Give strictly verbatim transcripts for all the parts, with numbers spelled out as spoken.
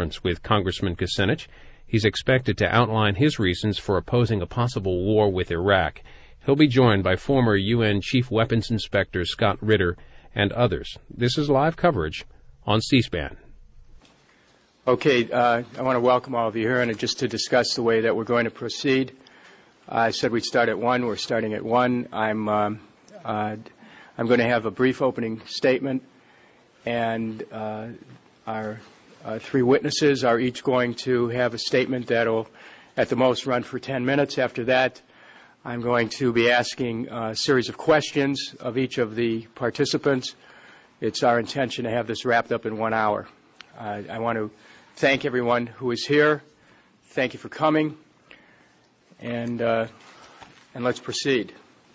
conference with Congressman Kucinich. He's expected to outline his reasons for opposing a possible war with Iraq. He'll be joined by former U N Chief Weapons Inspector Scott Ritter and others. This is live coverage on C-SPAN. Okay, uh, I want to welcome all of you here and just to discuss the way that we're going to proceed. I said we'd start at one. We're starting at one. I'm um, uh, I'm going to have a brief opening statement, and uh, our uh, three witnesses are each going to have a statement that will, at the most, run for ten minutes. After that, I'm going to be asking a series of questions of each of the participants. It's our intention to have this wrapped up in one hour. Uh, I want to thank everyone who is here. Thank you for coming, and uh, and let's proceed.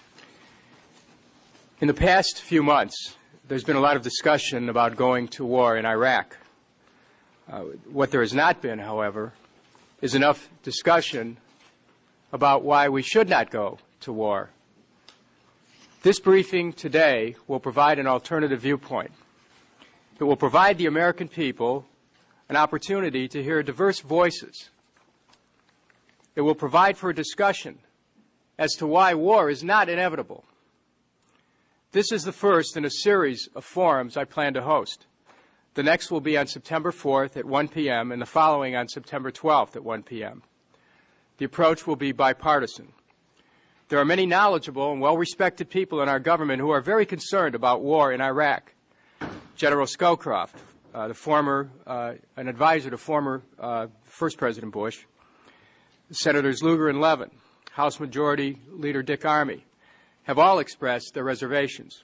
In the past few months, there's been a lot of discussion about going to war in Iraq. Uh, what there has not been, however, is enough discussion about why we should not go to war. This briefing today will provide an alternative viewpoint. It will provide the American people an opportunity to hear diverse voices. It will provide for a discussion as to why war is not inevitable. This is the first in a series of forums I plan to host. The next will be on September fourth at one p m and the following on September twelfth at one p m The approach will be bipartisan. There are many knowledgeable and well-respected people in our government who are very concerned about war in Iraq. General Scowcroft, uh, the former, uh, an advisor to former uh, First President Bush, Senators Lugar and Levin, House Majority Leader Dick Armey, have all expressed their reservations.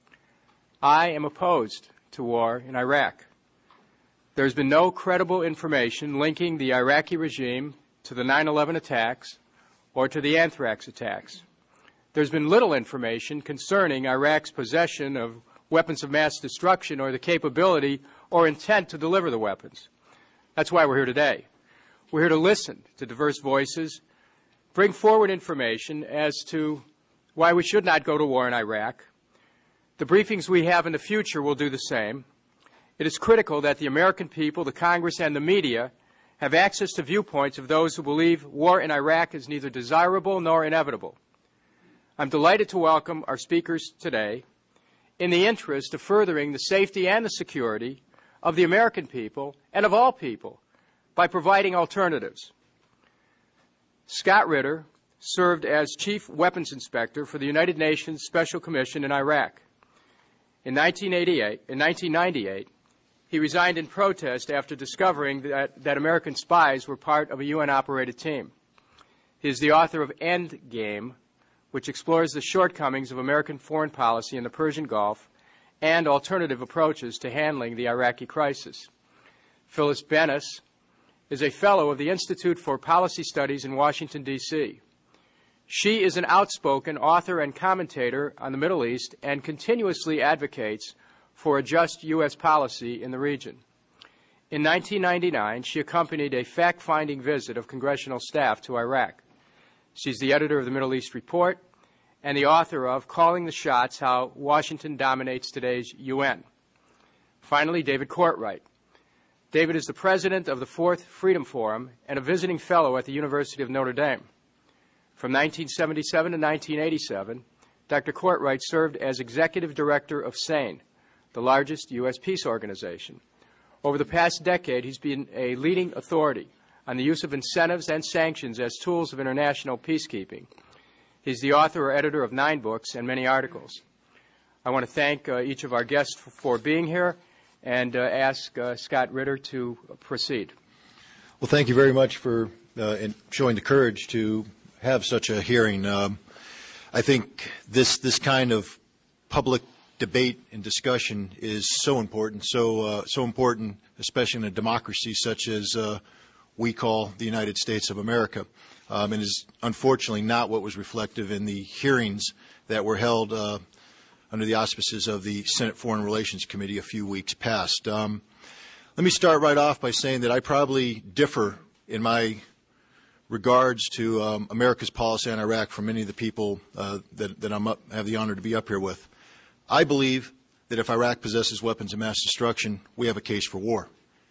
I am opposed to war in Iraq. There has been no credible information linking the Iraqi regime to the nine eleven attacks or to the anthrax attacks. There's been little information concerning Iraq's possession of weapons of mass destruction or the capability or intent to deliver the weapons. That's why we're here today. We're here to listen to diverse voices, bring forward information as to why we should not go to war in Iraq. The briefings we have in the future will do the same. It is critical that the American people, the Congress, and the media have access to viewpoints of those who believe war in Iraq is neither desirable nor inevitable. I'm delighted to welcome our speakers today in the interest of furthering the safety and the security of the American people and of all people by providing alternatives. Scott Ritter served as Chief Weapons Inspector for the United Nations Special Commission in Iraq. In nineteen eighty-eight, in nineteen ninety-eight, he resigned in protest after discovering that, that American spies were part of a U N-operated team. He is the author of Endgame, which explores the shortcomings of American foreign policy in the Persian Gulf and alternative approaches to handling the Iraqi crisis. Phyllis Bennis is a fellow of the Institute for Policy Studies in Washington, D C She is an outspoken author and commentator on the Middle East and continuously advocates for a just U S policy in the region. In nineteen ninety-nine, she accompanied a fact-finding visit of congressional staff to Iraq. She's the editor of the Middle East Report and the author of Calling the Shots, How Washington Dominates Today's U N. Finally, David Courtwright. David is the president of the Fourth Freedom Forum and a visiting fellow at the University of Notre Dame. From nineteen seventy-seven to nineteen eighty-seven, Doctor Courtwright served as executive director of SANE, the largest U S peace organization. Over the past decade, he's been a leading authority on the use of incentives and sanctions as tools of international peacekeeping. He's the author or editor of nine books and many articles. I want to thank uh, each of our guests for, for being here and uh, ask uh, Scott Ritter to proceed. Well, thank you very much for uh, in showing the courage to have such a hearing. Um, I think this this kind of public debate and discussion is so important, so uh, so important, especially in a democracy such as uh, we call the United States of America, um, and is unfortunately not what was reflective in the hearings that were held uh, under the auspices of the Senate Foreign Relations Committee a few weeks past. Um, let me start right off by saying that I probably differ in my regards to um, America's policy on Iraq from many of the people uh, that, that I'm up, have the honor to be up here with. I believe that if Iraq possesses weapons of mass destruction, we have a case for war.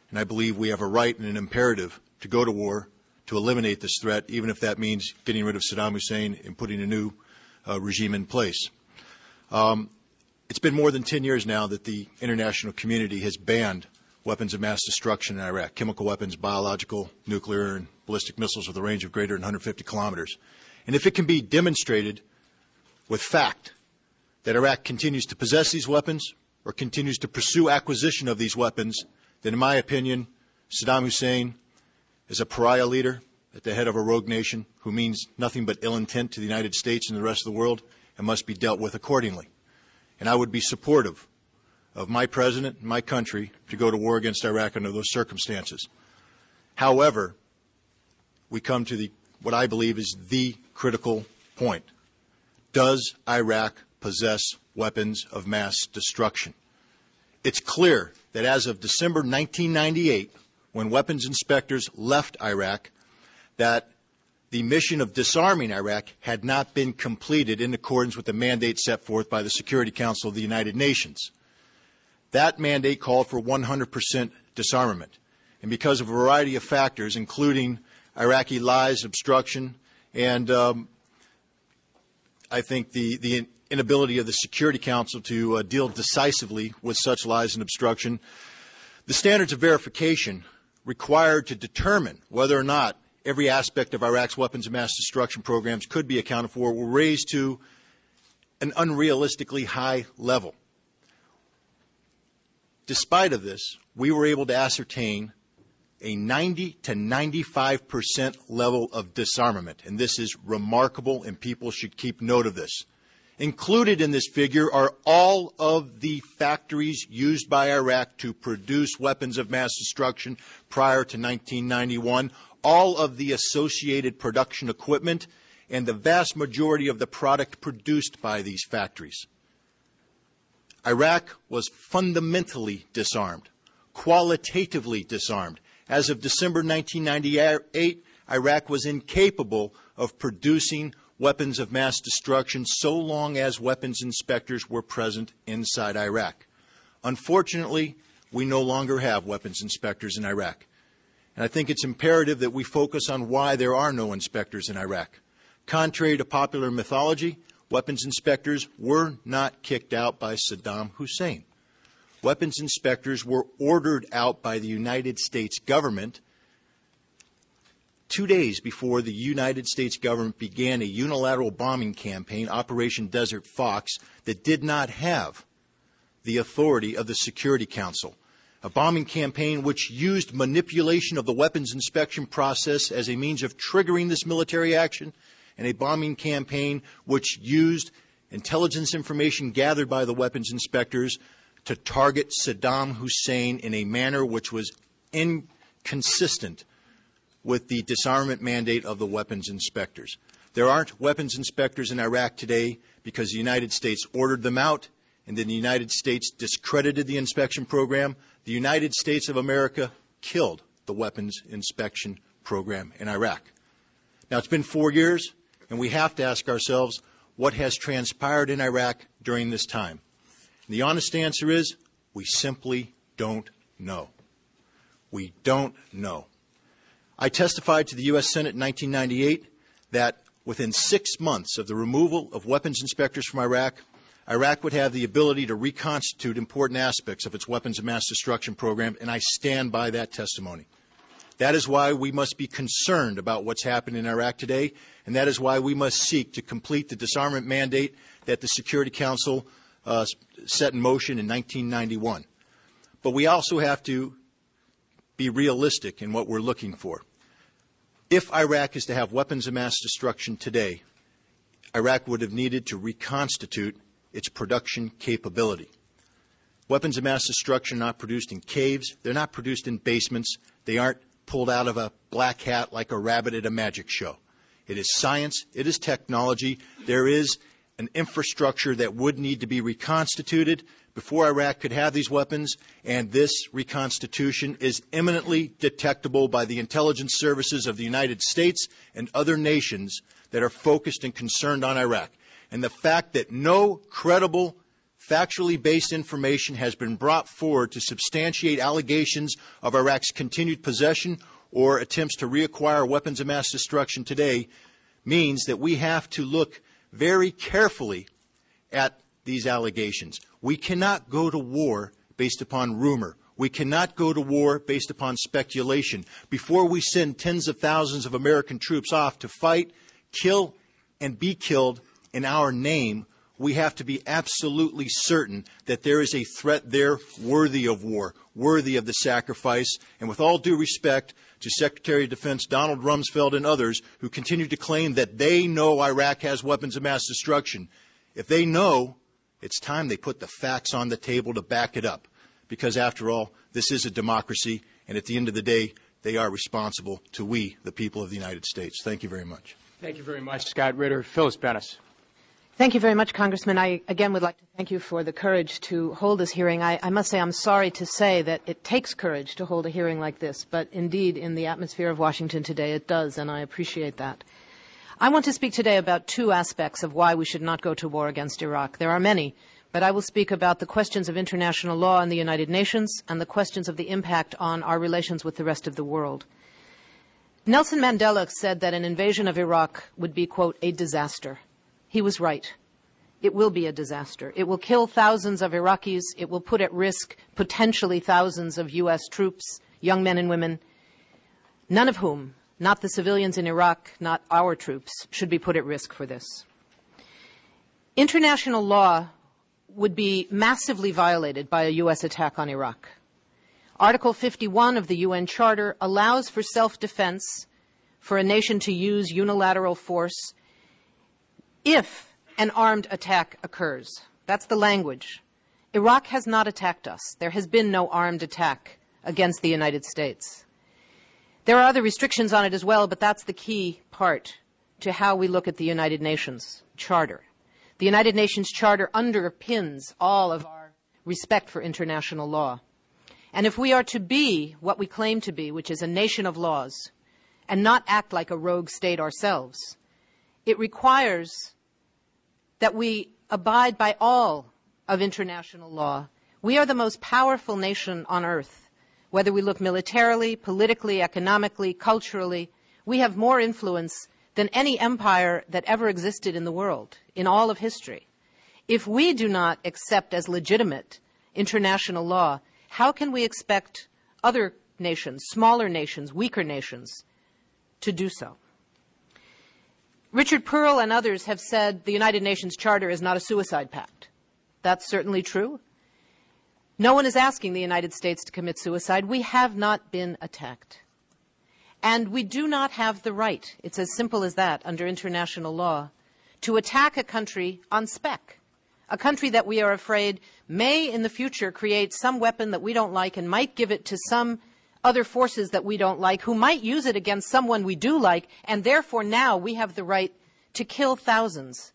and I believe we have a right and an imperative to go to war to eliminate this threat, even if that means getting rid of Saddam Hussein and putting a new uh, regime in place. Um, it's been more than ten years now that the international community has banned weapons of mass destruction in Iraq, chemical weapons, biological, nuclear, and ballistic missiles with a range of greater than one hundred fifty kilometers. And if it can be demonstrated with fact that Iraq continues to possess these weapons or continues to pursue acquisition of these weapons, then in my opinion, Saddam Hussein is a pariah leader at the head of a rogue nation who means nothing but ill intent to the United States and the rest of the world and must be dealt with accordingly. And I would be supportive of my president and my country to go to war against Iraq under those circumstances. However, we come to the what I believe is the critical point. Does Iraq possess weapons of mass destruction? It's clear that as of December nineteen ninety-eight, when weapons inspectors left Iraq, that the mission of disarming Iraq had not been completed in accordance with the mandate set forth by the Security Council of the United Nations. That mandate called for one hundred percent disarmament. And because of a variety of factors, including Iraqi lies, obstruction, and um, I think the, the inability of the Security Council to uh, deal decisively with such lies and obstruction, the standards of verification required to determine whether or not every aspect of Iraq's weapons of mass destruction programs could be accounted for were raised to an unrealistically high level. Despite of this, we were able to ascertain a ninety to ninety-five percent level of disarmament, and this is remarkable, and people should keep note of this. Included in this figure are all of the factories used by Iraq to produce weapons of mass destruction prior to nineteen ninety-one, all of the associated production equipment, and the vast majority of the product produced by these factories. Iraq was fundamentally disarmed, qualitatively disarmed. As of December nineteen ninety-eight, Iraq was incapable of producing weapons of mass destruction so long as weapons inspectors were present inside Iraq. Unfortunately, we no longer have weapons inspectors in Iraq. And I think it's imperative that we focus on why there are no inspectors in Iraq. Contrary to popular mythology, weapons inspectors were not kicked out by Saddam Hussein. Weapons inspectors were ordered out by the United States government two days before the United States government began a unilateral bombing campaign, Operation Desert Fox, that did not have the authority of the Security Council. A bombing campaign which used manipulation of the weapons inspection process as a means of triggering this military action, and a bombing campaign which used intelligence information gathered by the weapons inspectors to target Saddam Hussein in a manner which was inconsistent with the disarmament mandate of the weapons inspectors. There aren't weapons inspectors in Iraq today because the United States ordered them out, and then the United States discredited the inspection program. The United States of America killed the weapons inspection program in Iraq. Now, it's been four years, and we have to ask ourselves what has transpired in Iraq during this time. And the honest answer is we simply don't know. We don't know. I testified to the U S Senate in nineteen ninety-eight that within six months of the removal of weapons inspectors from Iraq, Iraq would have the ability to reconstitute important aspects of its weapons of mass destruction program, and I stand by that testimony. That is why we must be concerned about what's happening in Iraq today, and that is why we must seek to complete the disarmament mandate that the Security Council uh, set in motion in nineteen ninety-one. But we also have to be realistic in what we're looking for. If Iraq is to have weapons of mass destruction today, Iraq would have needed to reconstitute its production capability. Weapons of mass destruction are not produced in caves. They're not produced in basements. They aren't pulled out of a black hat like a rabbit at a magic show. It is science. It is technology. There is an infrastructure that would need to be reconstituted before Iraq could have these weapons, and this reconstitution is imminently detectable by the intelligence services of the United States and other nations that are focused and concerned on Iraq. And the fact that no credible factually based information has been brought forward to substantiate allegations of Iraq's continued possession or attempts to reacquire weapons of mass destruction today means that we have to look very carefully at these allegations. We cannot go to war based upon rumor. We cannot go to war based upon speculation. Before we send tens of thousands of American troops off to fight, kill, and be killed in our name, we have to be absolutely certain that there is a threat there worthy of war, worthy of the sacrifice. And with all due respect to Secretary of Defense Donald Rumsfeld and others who continue to claim that they know Iraq has weapons of mass destruction, if they know, it's time they put the facts on the table to back it up. Because after all, this is a democracy, and at the end of the day, they are responsible to we, the people of the United States. Thank you very much. Thank you very much, Scott Ritter. Phyllis Bennis. Thank you very much, Congressman. I, again, would like to thank you for the courage to hold this hearing. I, I must say I'm sorry to say that it takes courage to hold a hearing like this, but indeed, in the atmosphere of Washington today, it does, and I appreciate that. I want to speak today about two aspects of why we should not go to war against Iraq. There are many, but I will speak about the questions of international law in the United Nations and the questions of the impact on our relations with the rest of the world. Nelson Mandela said that an invasion of Iraq would be, quote, a disaster. He was right. It will be a disaster. It will kill thousands of Iraqis. It will put at risk potentially thousands of U S troops, young men and women, none of whom, not the civilians in Iraq, not our troops, should be put at risk for this. International law would be massively violated by a U S attack on Iraq. Article fifty-one of the U N Charter allows for self-defense for a nation to use unilateral force if an armed attack occurs. That's the language. Iraq has not attacked us. There has been no armed attack against the United States. There are other restrictions on it as well, but that's the key part to how we look at the United Nations Charter. The United Nations Charter underpins all of our respect for international law. And if we are to be what we claim to be, which is a nation of laws, and not act like a rogue state ourselves, it requires that we abide by all of international law. We are the most powerful nation on earth. Whether we look militarily, politically, economically, culturally, we have more influence than any empire that ever existed in the world, in all of history. If we do not accept as legitimate international law, how can we expect other nations, smaller nations, weaker nations, to do so? Richard Pearl and others have said the United Nations Charter is not a suicide pact. That's certainly true. No one is asking the United States to commit suicide. We have not been attacked. And we do not have the right, it's as simple as that, under international law, to attack a country on spec, a country that we are afraid may in the future create some weapon that we don't like and might give it to some other forces that we don't like, who might use it against someone we do like, and therefore now we have the right to kill thousands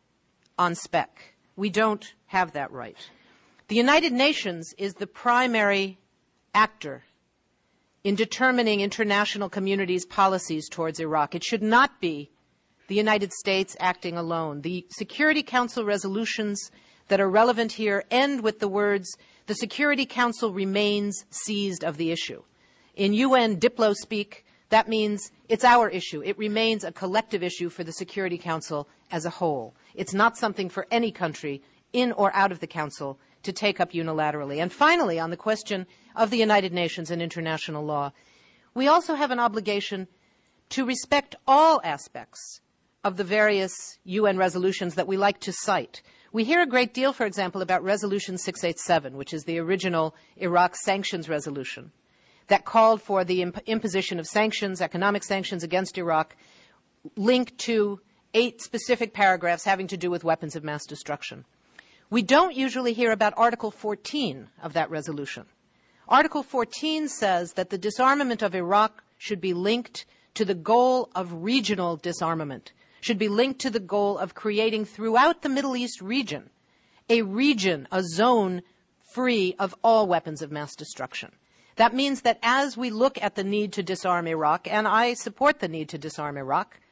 on spec. We don't have that right. The United Nations is the primary actor in determining international community's policies towards Iraq. It should not be the United States acting alone. The Security Council resolutions that are relevant here end with the words, the Security Council remains seized of the issue. In U N Diplo speak, that means it's our issue. It remains a collective issue for the Security Council as a whole. It's not something for any country in or out of the Council to take up unilaterally. And finally, on the question of the United Nations and international law, we also have an obligation to respect all aspects of the various U N resolutions that we like to cite. We hear a great deal, for example, about Resolution six eighty-seven, which is the original Iraq sanctions resolution that called for the imp- imposition of sanctions, economic sanctions against Iraq, linked to eight specific paragraphs having to do with weapons of mass destruction. We don't usually hear about Article fourteen of that resolution. Article fourteen says that the disarmament of Iraq should be linked to the goal of regional disarmament, should be linked to the goal of creating throughout the Middle East region a region, a zone free of all weapons of mass destruction. That means that as we look at the need to disarm Iraq, and I support the need to disarm Iraq,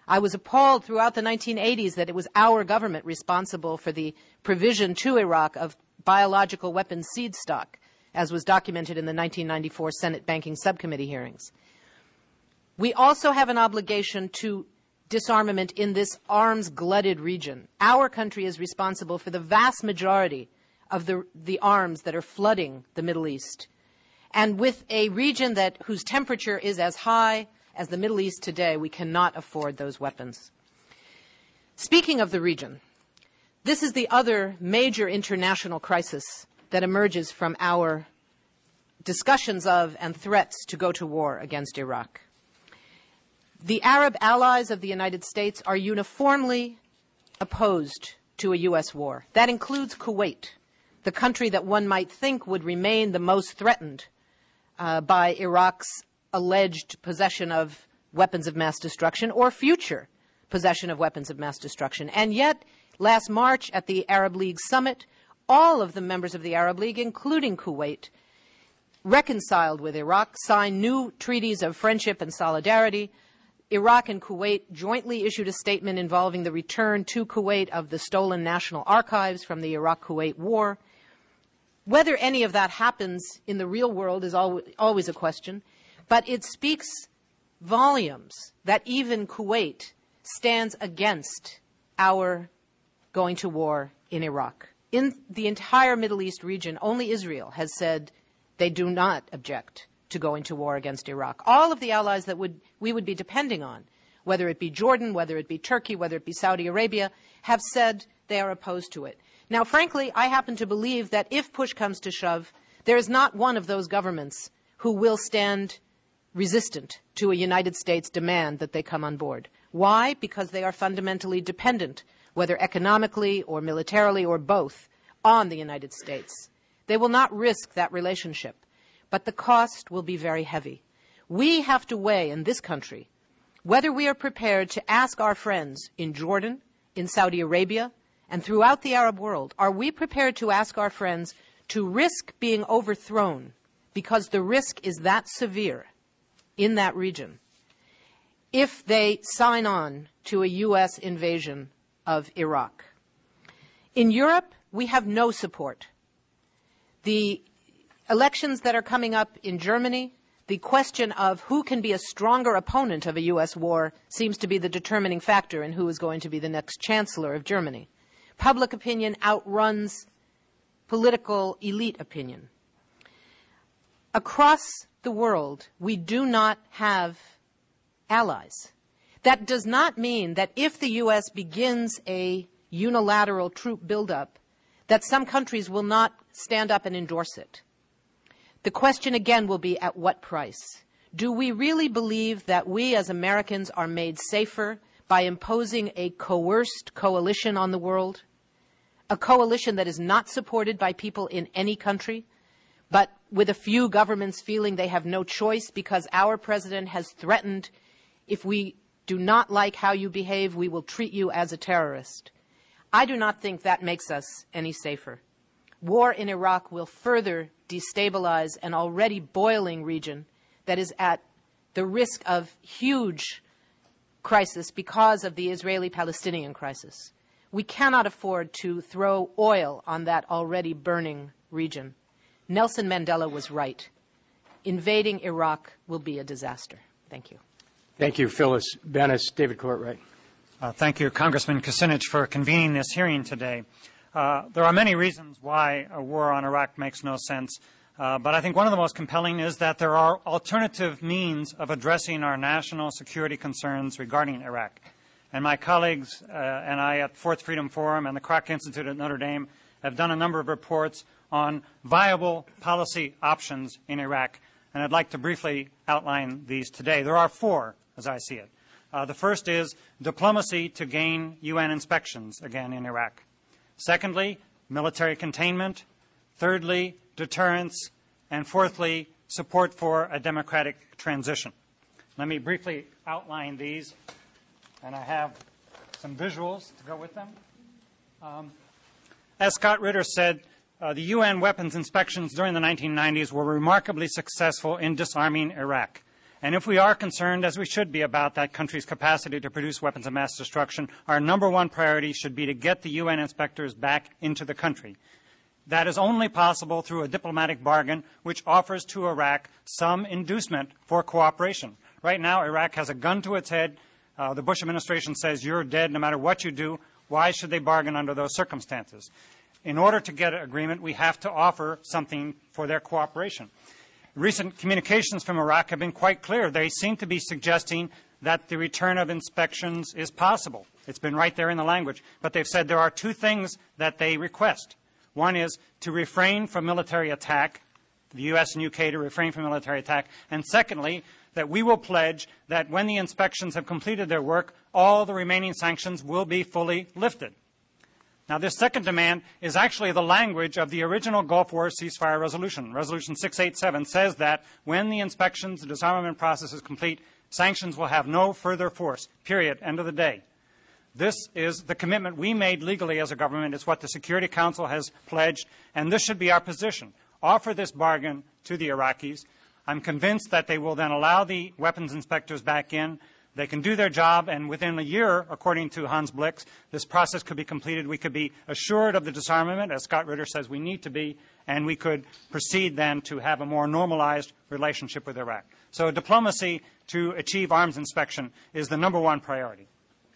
I was appalled throughout the nineteen eighties that it was our government responsible for the provision to Iraq of biological weapons seed stock, as was documented in the nineteen ninety-four Senate Banking Subcommittee hearings. We also have an obligation to disarmament in this arms-glutted region. Our country is responsible for the vast majority of the, the arms that are flooding the Middle East. And with a region that, whose temperature is as high as the Middle East today, we cannot afford those weapons. Speaking of the region, this is the other major international crisis that emerges from our discussions of and threats to go to war against Iraq. The Arab allies of the United States are uniformly opposed to a U S war. That includes Kuwait, the country that one might think would remain the most threatened uh, by Iraq's alleged possession of weapons of mass destruction or future possession of weapons of mass destruction. And yet, last March at the Arab League summit, all of the members of the Arab League, including Kuwait, reconciled with Iraq, signed new treaties of friendship and solidarity. Iraq and Kuwait jointly issued a statement involving the return to Kuwait of the stolen national archives from the Iraq-Kuwait war. Whether any of that happens in the real world is always a question, but it speaks volumes that even Kuwait stands against our going to war in Iraq. In the entire Middle East region, only Israel has said they do not object to going to war against Iraq. All of the allies that would, we would be depending on, whether it be Jordan, whether it be Turkey, whether it be Saudi Arabia, have said they are opposed to it. Now, frankly, I happen to believe that if push comes to shove, there is not one of those governments who will stand resistant to a United States demand that they come on board. Why? Because they are fundamentally dependent, whether economically or militarily or both, on the United States. They will not risk that relationship, but the cost will be very heavy. We have to weigh in this country whether we are prepared to ask our friends in Jordan, in Saudi Arabia, and throughout the Arab world, are we prepared to ask our friends to risk being overthrown because the risk is that severe in that region if they sign on to a U S invasion of Iraq? In Europe, we have no support. The elections that are coming up in Germany, the question of who can be a stronger opponent of a U S war seems to be the determining factor in who is going to be the next chancellor of Germany. Public opinion outruns political elite opinion. Across the world, we do not have allies. That does not mean that if the U S begins a unilateral troop buildup, that some countries will not stand up and endorse it. The question again will be, at what price? Do we really believe that we as Americans are made safer by imposing a coerced coalition on the world? A coalition that is not supported by people in any country, but with a few governments feeling they have no choice because our president has threatened, if we do not like how you behave, we will treat you as a terrorist. I do not think that makes us any safer. War in Iraq will further destabilize an already boiling region that is at the risk of huge crisis because of the Israeli-Palestinian crisis. We cannot afford to throw oil on that already burning region. Nelson Mandela was right. Invading Iraq will be a disaster. Thank you. Thank you, Phyllis Bennis. David Courtwright. Uh, thank you, Congressman Kucinich, for convening this hearing today. Uh, there are many reasons why a war on Iraq makes no sense, uh, but I think one of the most compelling is that there are alternative means of addressing our national security concerns regarding Iraq. And my colleagues uh, and I at Fourth Freedom Forum and the Kroc Institute at Notre Dame have done a number of reports on viable policy options in Iraq, and I'd like to briefly outline these today. There are four, as I see it. Uh, the first is diplomacy to gain U N inspections again in Iraq. Secondly, military containment. Thirdly, deterrence. And fourthly, support for a democratic transition. Let me briefly outline these, and I have some visuals to go with them. Um, as Scott Ritter said, uh, the U N weapons inspections during the nineteen nineties were remarkably successful in disarming Iraq. And if we are concerned, as we should be, about that country's capacity to produce weapons of mass destruction, our number one priority should be to get the U N inspectors back into the country. That is only possible through a diplomatic bargain which offers to Iraq some inducement for cooperation. Right now, Iraq has a gun to its head. Uh, the Bush administration says you're dead no matter what you do. Why should they bargain under those circumstances? In order to get an agreement, we have to offer something for their cooperation. Recent communications from Iraq have been quite clear. They seem to be suggesting that the return of inspections is possible. It's been right there in the language. But they've said there are two things that they request. One is to refrain from military attack, the U S and U K to refrain from military attack. And secondly, that we will pledge that when the inspections have completed their work, all the remaining sanctions will be fully lifted. Now, this second demand is actually the language of the original Gulf War ceasefire resolution. Resolution six eighty-seven says that when the inspections, the disarmament process is complete, sanctions will have no further force, period, end of the day. This is the commitment we made legally as a government. It's what the Security Council has pledged, and this should be our position. Offer this bargain to the Iraqis. I'm convinced that they will then allow the weapons inspectors back in. They can do their job, and within a year, according to Hans Blix, this process could be completed. We could be assured of the disarmament, as Scott Ritter says we need to be, and we could proceed then to have a more normalized relationship with Iraq. So diplomacy to achieve arms inspection is the number one priority.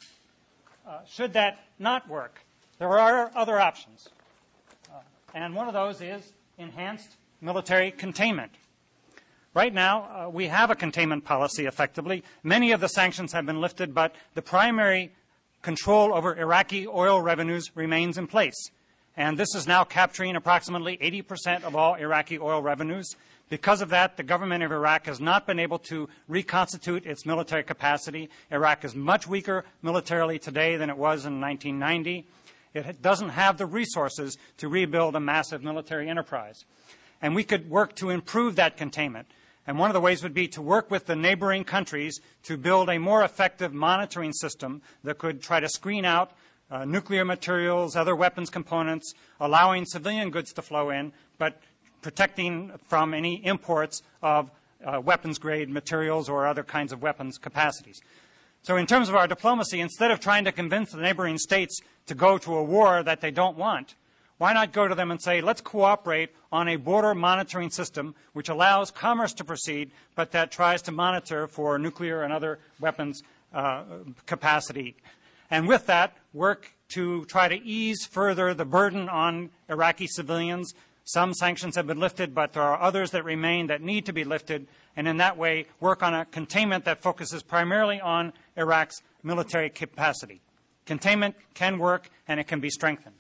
Uh, should that not work, there are other options. Uh, and one of those is enhanced military containment. Right now, uh, we have a containment policy effectively. Many of the sanctions have been lifted, but the primary control over Iraqi oil revenues remains in place. And this is now capturing approximately eighty percent of all Iraqi oil revenues. Because of that, the government of Iraq has not been able to reconstitute its military capacity. Iraq is much weaker militarily today than it was in nineteen ninety. It doesn't have the resources to rebuild a massive military enterprise. And we could work to improve that containment. And one of the ways would be to work with the neighboring countries to build a more effective monitoring system that could try to screen out uh, nuclear materials, other weapons components, allowing civilian goods to flow in, but protecting from any imports of uh, weapons-grade materials or other kinds of weapons capacities. So in terms of our diplomacy, instead of trying to convince the neighboring states to go to a war that they don't want, why not go to them and say, let's cooperate on a border monitoring system which allows commerce to proceed, but that tries to monitor for nuclear and other weapons uh, capacity. And with that, work to try to ease further the burden on Iraqi civilians. Some sanctions have been lifted, but there are others that remain that need to be lifted. And in that way, work on a containment that focuses primarily on Iraq's military capacity. Containment can work, and it can be strengthened.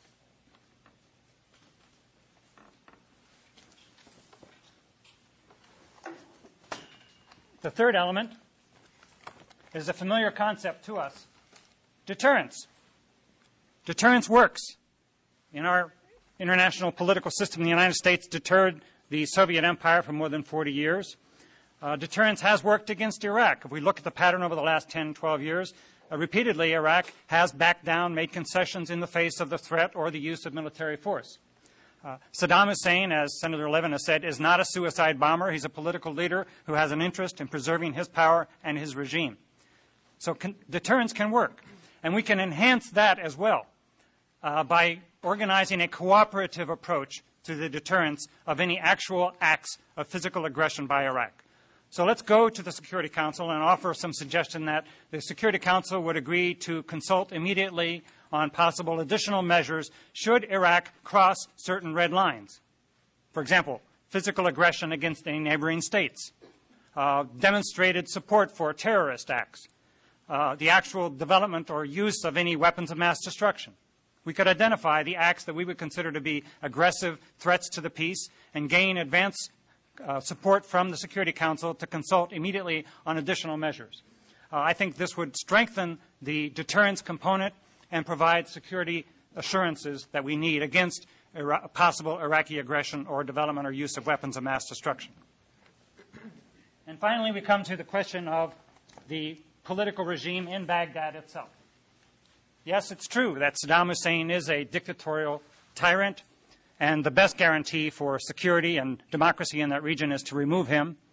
The third element is a familiar concept to us, deterrence. Deterrence works. In our international political system, the United States deterred the Soviet Empire for more than forty years. Uh, deterrence has worked against Iraq. If we look at the pattern over the last ten, twelve years, uh, repeatedly Iraq has backed down, made concessions in the face of the threat or the use of military force. Uh, Saddam Hussein, as Senator Levin has said, is not a suicide bomber. He's a political leader who has an interest in preserving his power and his regime. So con- deterrence can work. And we can enhance that as well uh, by organizing a cooperative approach to the deterrence of any actual acts of physical aggression by Iraq. So let's go to the Security Council and offer some suggestion that the Security Council would agree to consult immediately on possible additional measures should Iraq cross certain red lines. For example, physical aggression against any neighboring states, uh, demonstrated support for terrorist acts, uh, the actual development or use of any weapons of mass destruction. We could identify the acts that we would consider to be aggressive threats to the peace and gain advance uh, support from the Security Council to consult immediately on additional measures. Uh, I think this would strengthen the deterrence component and provide security assurances that we need against Ira- possible Iraqi aggression or development or use of weapons of mass destruction. And finally, we come to the question of the political regime in Baghdad itself. Yes, it's true that Saddam Hussein is a dictatorial tyrant, and the best guarantee for security and democracy in that region is to remove him.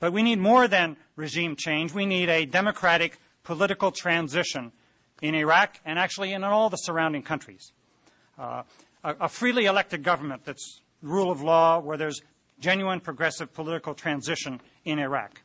But we need more than regime change. We need a democratic political transition in Iraq and actually in all the surrounding countries. Uh, a, a freely elected government that's rule of law, where there's genuine progressive political transition in Iraq.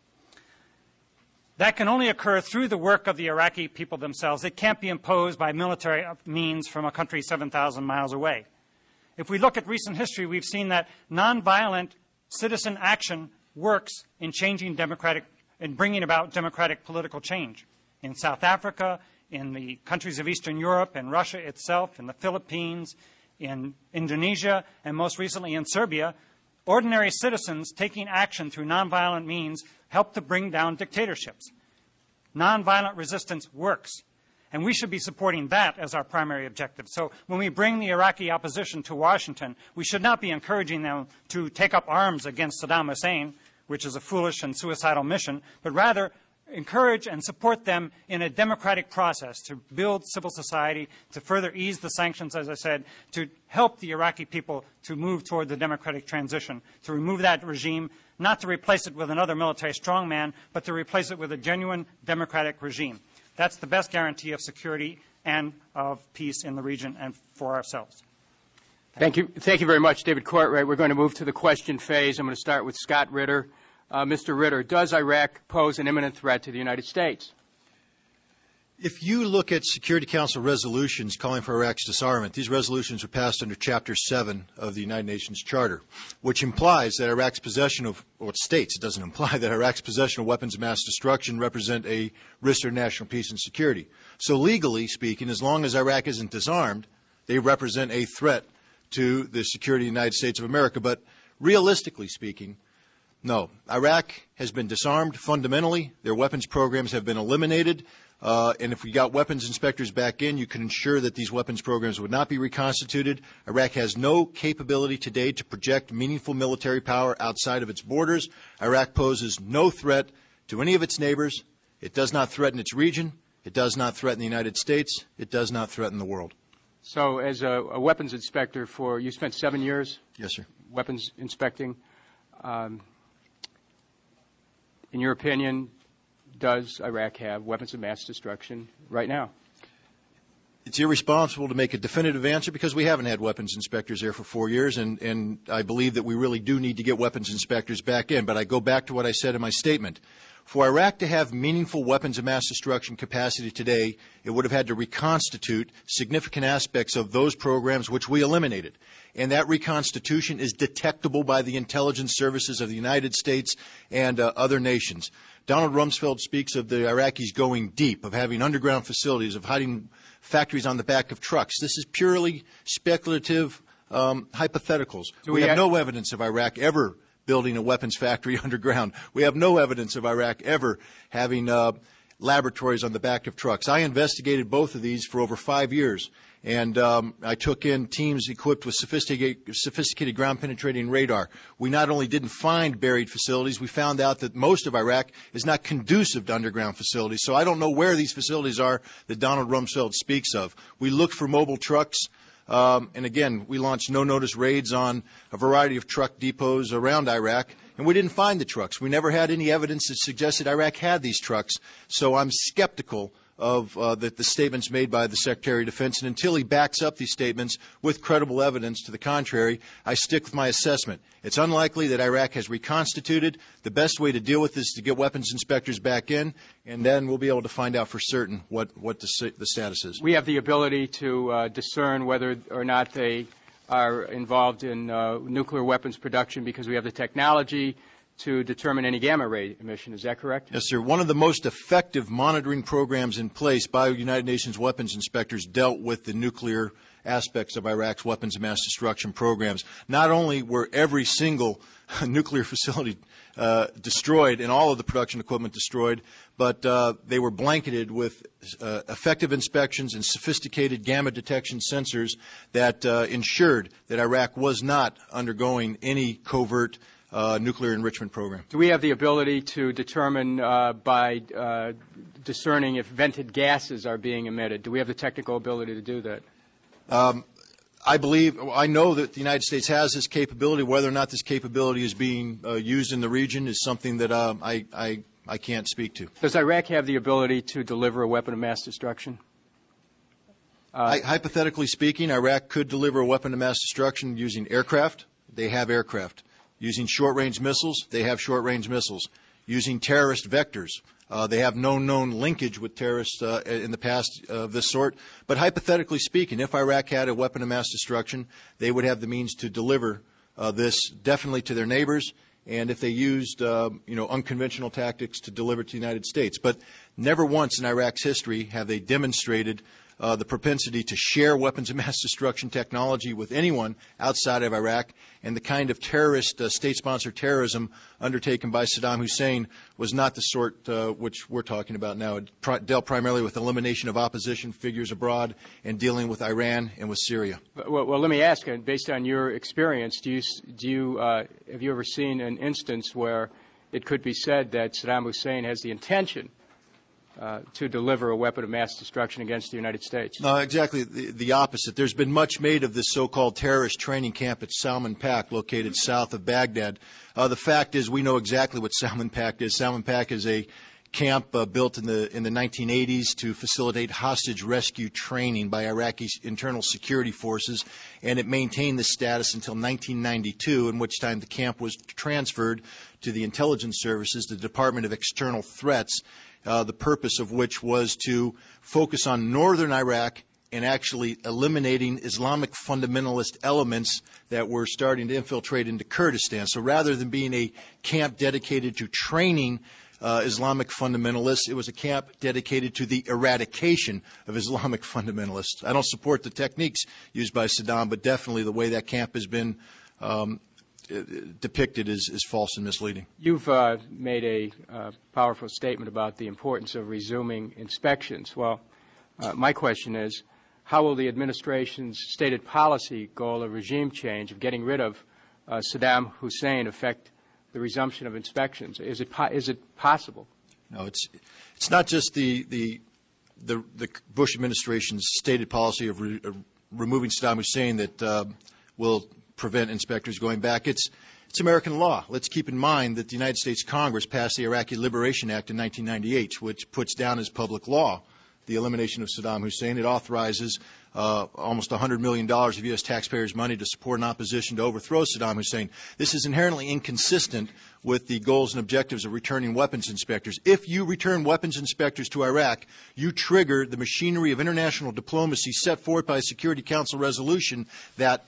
That can only occur through the work of the Iraqi people themselves. It can't be imposed by military means from a country seven thousand miles away. If we look at recent history, we've seen that nonviolent citizen action works in changing democratic, in bringing about democratic political change. In South Africa, in the countries of Eastern Europe, in Russia itself, in the Philippines, in Indonesia, and most recently in Serbia, ordinary citizens taking action through nonviolent means help to bring down dictatorships. Nonviolent resistance works, and we should be supporting that as our primary objective. So when we bring the Iraqi opposition to Washington, we should not be encouraging them to take up arms against Saddam Hussein, which is a foolish and suicidal mission, but rather encourage and support them in a democratic process to build civil society, to further ease the sanctions, as I said, to help the Iraqi people to move toward the democratic transition, to remove that regime, not to replace it with another military strongman, but to replace it with a genuine democratic regime. That's the best guarantee of security and of peace in the region and for ourselves. Thank you. Thank you very much, David Courtwright. We're going to move to the question phase. I'm going to start with Scott Ritter. Uh, Mister Ritter, does Iraq pose an imminent threat to the United States? If you look at Security Council resolutions calling for Iraq's disarmament, these resolutions were passed under Chapter seven of the United Nations Charter, which implies that Iraq's possession of, or it states, it doesn't imply that Iraq's possession of weapons of mass destruction represent a risk to national peace and security. So legally speaking, as long as Iraq isn't disarmed, they represent a threat to the security of the United States of America. But realistically speaking, no. Iraq has been disarmed fundamentally. Their weapons programs have been eliminated. Uh, and if we got weapons inspectors back in, you can ensure that these weapons programs would not be reconstituted. Iraq has no capability today to project meaningful military power outside of its borders. Iraq poses no threat to any of its neighbors. It does not threaten its region. It does not threaten the United States. It does not threaten the world. So as a, a weapons inspector for, you spent seven years? Yes, sir. Weapons inspecting. Um, in your opinion, does Iraq have weapons of mass destruction right now? It's irresponsible to make a definitive answer because we haven't had weapons inspectors there for four years, and, and I believe that we really do need to get weapons inspectors back in. But I go back to what I said in my statement. For Iraq to have meaningful weapons of mass destruction capacity today, it would have had to reconstitute significant aspects of those programs which we eliminated. And that reconstitution is detectable by the intelligence services of the United States and uh, other nations. Donald Rumsfeld speaks of the Iraqis going deep, of having underground facilities, of hiding factories on the back of trucks. This is purely speculative um, hypotheticals. Do we, we have ha- no evidence of Iraq ever building a weapons factory underground. We have no evidence of Iraq ever having uh, laboratories on the back of trucks. I investigated both of these for over five years, and um, I took in teams equipped with sophisticated, sophisticated ground-penetrating radar. We not only didn't find buried facilities, we found out that most of Iraq is not conducive to underground facilities. So I don't know where these facilities are that Donald Rumsfeld speaks of. We looked for mobile trucks. Um, and again, we launched no-notice raids on a variety of truck depots around Iraq, and we didn't find the trucks. We never had any evidence that suggested Iraq had these trucks. So I'm skeptical of uh, the, the statements made by the Secretary of Defense. And until he backs up these statements with credible evidence to the contrary, I stick with my assessment. It's unlikely that Iraq has reconstituted. The best way to deal with this is to get weapons inspectors back in, and then we'll be able to find out for certain what, what the, the status is. We have the ability to uh, discern whether or not they are involved in uh, nuclear weapons production because we have the technology to determine any gamma ray emission. Is that correct? Yes, sir. One of the most effective monitoring programs in place by United Nations weapons inspectors dealt with the nuclear aspects of Iraq's weapons of mass destruction programs. Not only were every single nuclear facility uh, destroyed and all of the production equipment destroyed, but uh, they were blanketed with uh, effective inspections and sophisticated gamma detection sensors that uh, ensured that Iraq was not undergoing any covert Uh, nuclear enrichment program. Do we have the ability to determine uh, by uh, discerning if vented gases are being emitted? Do we have the technical ability to do that? Um, I believe, I know that the United States has this capability. Whether or not this capability is being uh, used in the region is something that uh, I, I, I can't speak to. Does Iraq have the ability to deliver a weapon of mass destruction? Uh, I, hypothetically speaking, Iraq could deliver a weapon of mass destruction using aircraft. They have aircraft. Using short-range missiles, they have short-range missiles. Using terrorist vectors, uh, they have no known linkage with terrorists uh, in the past of this sort. But hypothetically speaking, if Iraq had a weapon of mass destruction, they would have the means to deliver uh, this definitely to their neighbors, and if they used uh, you know, unconventional tactics to deliver it to the United States. But never once in Iraq's history have they demonstrated Uh, the propensity to share weapons of mass destruction technology with anyone outside of Iraq, and the kind of terrorist, uh, state-sponsored terrorism undertaken by Saddam Hussein was not the sort uh, which we're talking about now. It pr- dealt primarily with elimination of opposition figures abroad and dealing with Iran and with Syria. Well, well let me ask, based on your experience, do you, do you, uh, have you ever seen an instance where it could be said that Saddam Hussein has the intention Uh, to deliver a weapon of mass destruction against the United States? No, exactly the, the opposite. There's been much made of this so-called terrorist training camp at Salman Pak, located south of Baghdad. Uh, the fact is, we know exactly what Salman Pak is. Salman Pak is a camp uh, built in the in the nineteen eighties to facilitate hostage rescue training by Iraqi internal security forces, and it maintained this status until nineteen ninety-two, in which time the camp was transferred to the intelligence services, the Department of External Threats, Uh, the purpose of which was to focus on northern Iraq and actually eliminating Islamic fundamentalist elements that were starting to infiltrate into Kurdistan. So rather than being a camp dedicated to training uh, Islamic fundamentalists, it was a camp dedicated to the eradication of Islamic fundamentalists. I don't support the techniques used by Saddam, but definitely the way that camp has been um, depicted is, is false and misleading. You've uh, made a uh, powerful statement about the importance of resuming inspections. Well, uh, my question is, how will the administration's stated policy goal of regime change, of getting rid of uh, Saddam Hussein, affect the resumption of inspections? Is it, po- is it possible? No, it's, it's not just the, the, the, the Bush administration's stated policy of re- uh, removing Saddam Hussein that uh, will prevent inspectors going back. It's, it's American law. Let's keep in mind that the United States Congress passed the Iraqi Liberation Act in nineteen ninety-eight, which puts down as public law the elimination of Saddam Hussein. It authorizes uh, almost one hundred million dollars of U S taxpayers' money to support an opposition to overthrow Saddam Hussein. This is inherently inconsistent with the goals and objectives of returning weapons inspectors. If you return weapons inspectors to Iraq, you trigger the machinery of international diplomacy set forth by a Security Council resolution that,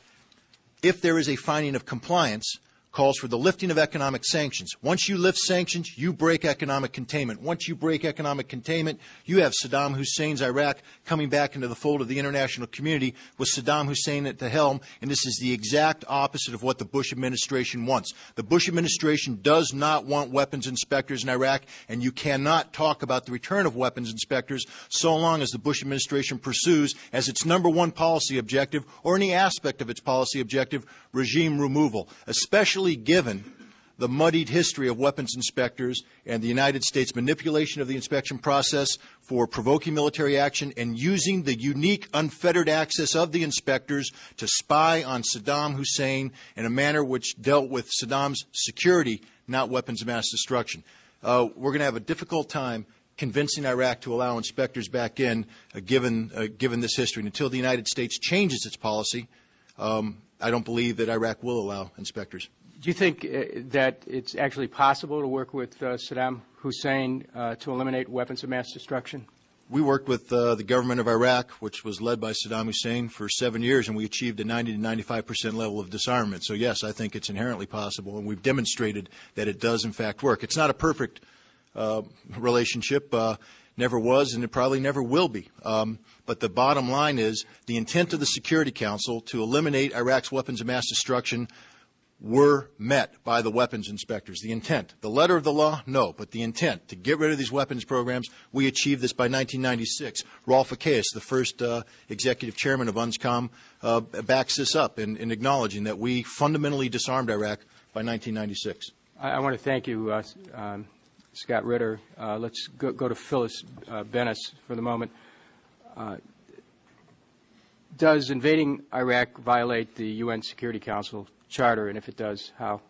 if there is a finding of compliance, calls for the lifting of economic sanctions. Once you lift sanctions, you break economic containment. Once you break economic containment, you have Saddam Hussein's Iraq coming back into the fold of the international community with Saddam Hussein at the helm, and this is the exact opposite of what the Bush administration wants. The Bush administration does not want weapons inspectors in Iraq, and you cannot talk about the return of weapons inspectors so long as the Bush administration pursues, as its number one policy objective, or any aspect of its policy objective, regime removal, especially given the muddied history of weapons inspectors and the United States manipulation of the inspection process for provoking military action and using the unique unfettered access of the inspectors to spy on Saddam Hussein in a manner which dealt with Saddam's security, not weapons of mass destruction. Uh, we're going to have a difficult time convincing Iraq to allow inspectors back in, uh, given, uh, given this history. And until the United States changes its policy, um, I don't believe that Iraq will allow inspectors. Do you think uh, that it's actually possible to work with uh, Saddam Hussein uh, to eliminate weapons of mass destruction? We worked with uh, the government of Iraq, which was led by Saddam Hussein, for seven years, and we achieved a ninety to ninety-five percent level of disarmament. So, yes, I think it's inherently possible, and we've demonstrated that it does, in fact, work. It's not a perfect uh, relationship, uh, never was, and it probably never will be. Um, but the bottom line is the intent of the Security Council to eliminate Iraq's weapons of mass destruction were met by the weapons inspectors. The intent. The letter of the law, no, but the intent to get rid of these weapons programs, we achieved this by nineteen ninety-six. Rolf Akeis, the first uh, executive chairman of UNSCOM, uh, backs this up in, in acknowledging that we fundamentally disarmed Iraq by nineteen ninety-six. I, I want to thank you, uh, um, Scott Ritter. Uh, let's go, go to Phyllis uh, Bennis for the moment. Uh, does invading Iraq violate the U N Security Council Charter, and if it does, how?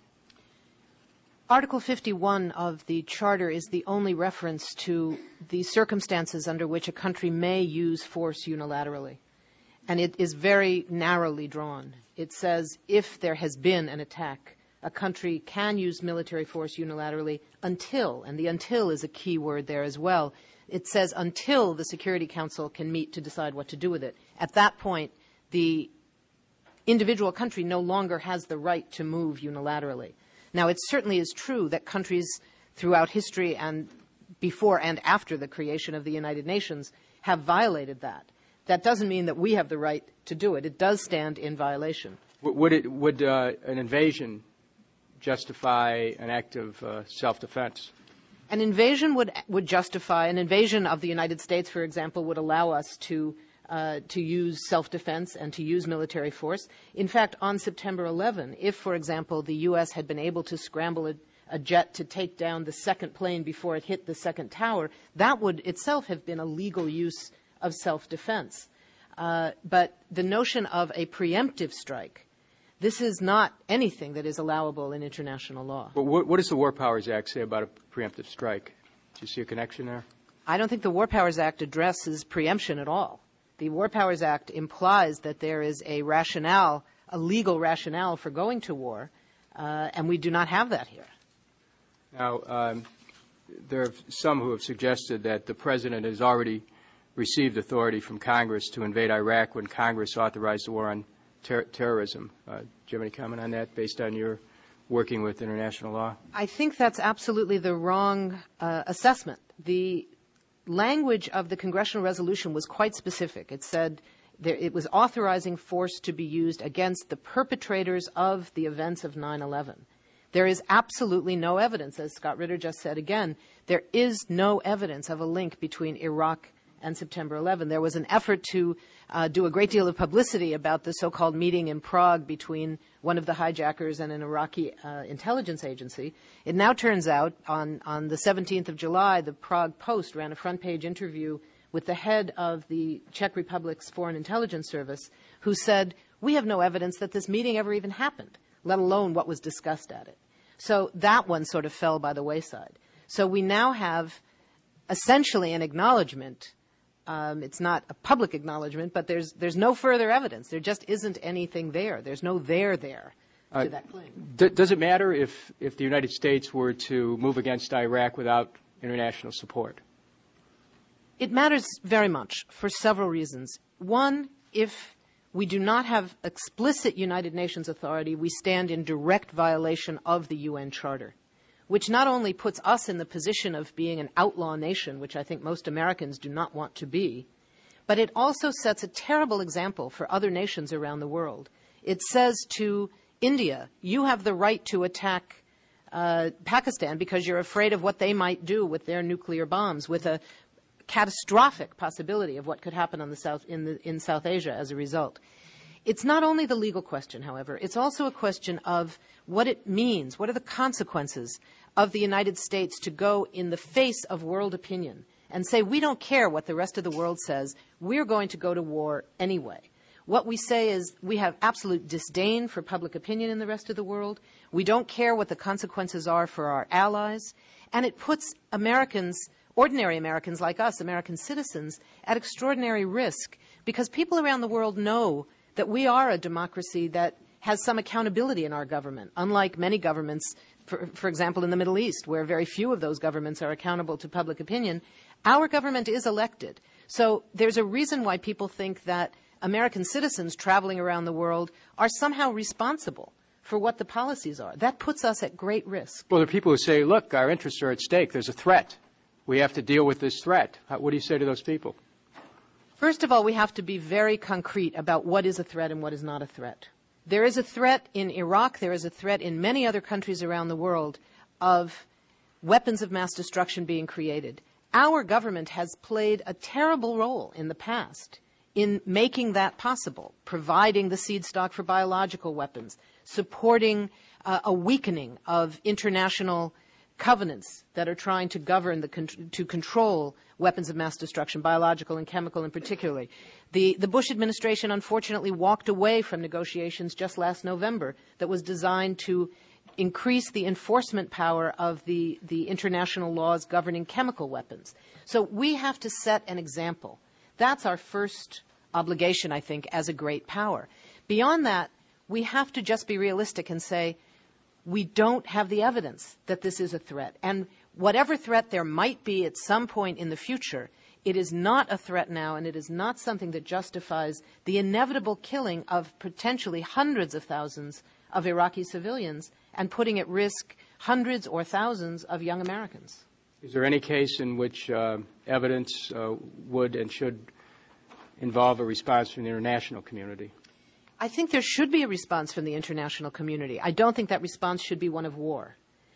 Article fifty-one of the Charter is the only reference to the circumstances under which a country may use force unilaterally. And it is very narrowly drawn. It says if there has been an attack, a country can use military force unilaterally until, and the until is a key word there as well, it says until the Security Council can meet to decide what to do with it. At that point, the individual country no longer has the right to move unilaterally. Now, it certainly is true that countries throughout history and before and after the creation of the United Nations have violated that. That doesn't mean that we have the right to do it. It does stand in violation. Would, it, would uh, an invasion justify an act of uh, self-defense? An invasion would would justify an invasion of the United States, for example, would allow us to uh, to use self-defense and to use military force. In fact, on September eleventh, if, for example, the U S had been able to scramble a, a jet to take down the second plane before it hit the second tower, that would itself have been a legal use of self-defense. Uh, but the notion of a preemptive strike, this is not anything that is allowable in international law. But what, what does the War Powers Act say about a preemptive strike? Do you see a connection there? I don't think the War Powers Act addresses preemption at all. The War Powers Act implies that there is a rationale, a legal rationale for going to war, uh, and we do not have that here. Now, um, there are some who have suggested that the President has already received authority from Congress to invade Iraq when Congress authorized the war on ter- terrorism. Uh, do you have any comment on that based on your working with international law? I think that's absolutely the wrong uh, assessment. The language of the congressional resolution was quite specific. It said there, it was authorizing force to be used against the perpetrators of the events of nine eleven. There is absolutely no evidence, as Scott Ritter just said again, there is no evidence of a link between Iraq and September eleventh. There was an effort to uh, do a great deal of publicity about the so-called meeting in Prague between one of the hijackers and an Iraqi uh, intelligence agency. It now turns out on, on the seventeenth of July, the Prague Post ran a front-page interview with the head of the Czech Republic's Foreign Intelligence Service, who said, we have no evidence that this meeting ever even happened, let alone what was discussed at it. So that one sort of fell by the wayside. So we now have essentially an acknowledgement. Um, it's not a public acknowledgement, but there's there's no further evidence. There just isn't anything there. There's no there there to uh, that claim. D- does it matter if, if the United States were to move against Iraq without international support? It matters very much for several reasons. One, if we do not have explicit United Nations authority, we stand in direct violation of the U N Charter, which not only puts us in the position of being an outlaw nation, which I think most Americans do not want to be, but it also sets a terrible example for other nations around the world. It says to India, you have the right to attack uh, Pakistan because you're afraid of what they might do with their nuclear bombs, with a catastrophic possibility of what could happen on the South, in, the, in South Asia as a result. It's not only the legal question, however. It's also a question of what it means, what are the consequences of the United States to go in the face of world opinion and say, we don't care what the rest of the world says, we're going to go to war anyway. What we say is we have absolute disdain for public opinion in the rest of the world. We don't care what the consequences are for our allies. And it puts Americans, ordinary Americans like us, American citizens, at extraordinary risk because people around the world know that we are a democracy that has some accountability in our government, unlike many governments, for, for example, in the Middle East, where very few of those governments are accountable to public opinion. Our government is elected. So there's a reason why people think that American citizens traveling around the world are somehow responsible for what the policies are. That puts us at great risk. Well, there are people who say, look, our interests are at stake. There's a threat. We have to deal with this threat. What do you say to those people? First of all, we have to be very concrete about what is a threat and what is not a threat. There is a threat in Iraq. There is a threat in many other countries around the world of weapons of mass destruction being created. Our government has played a terrible role in the past in making that possible, providing the seed stock for biological weapons, supporting uh, a weakening of international covenants that are trying to govern the con- to control weapons of mass destruction, biological and chemical in particular. The, the Bush administration unfortunately walked away from negotiations just last November that was designed to increase the enforcement power of the, the international laws governing chemical weapons. So we have to set an example. That's our first obligation, I think, as a great power. Beyond that, we have to just be realistic and say, we don't have the evidence that this is a threat. And whatever threat there might be at some point in the future, it is not a threat now, and it is not something that justifies the inevitable killing of potentially hundreds of thousands of Iraqi civilians and putting at risk hundreds or thousands of young Americans. Is there any case in which uh, evidence uh, would and should involve a response from the international community? I think there should be a response from the international community. I don't think that response should be one of war.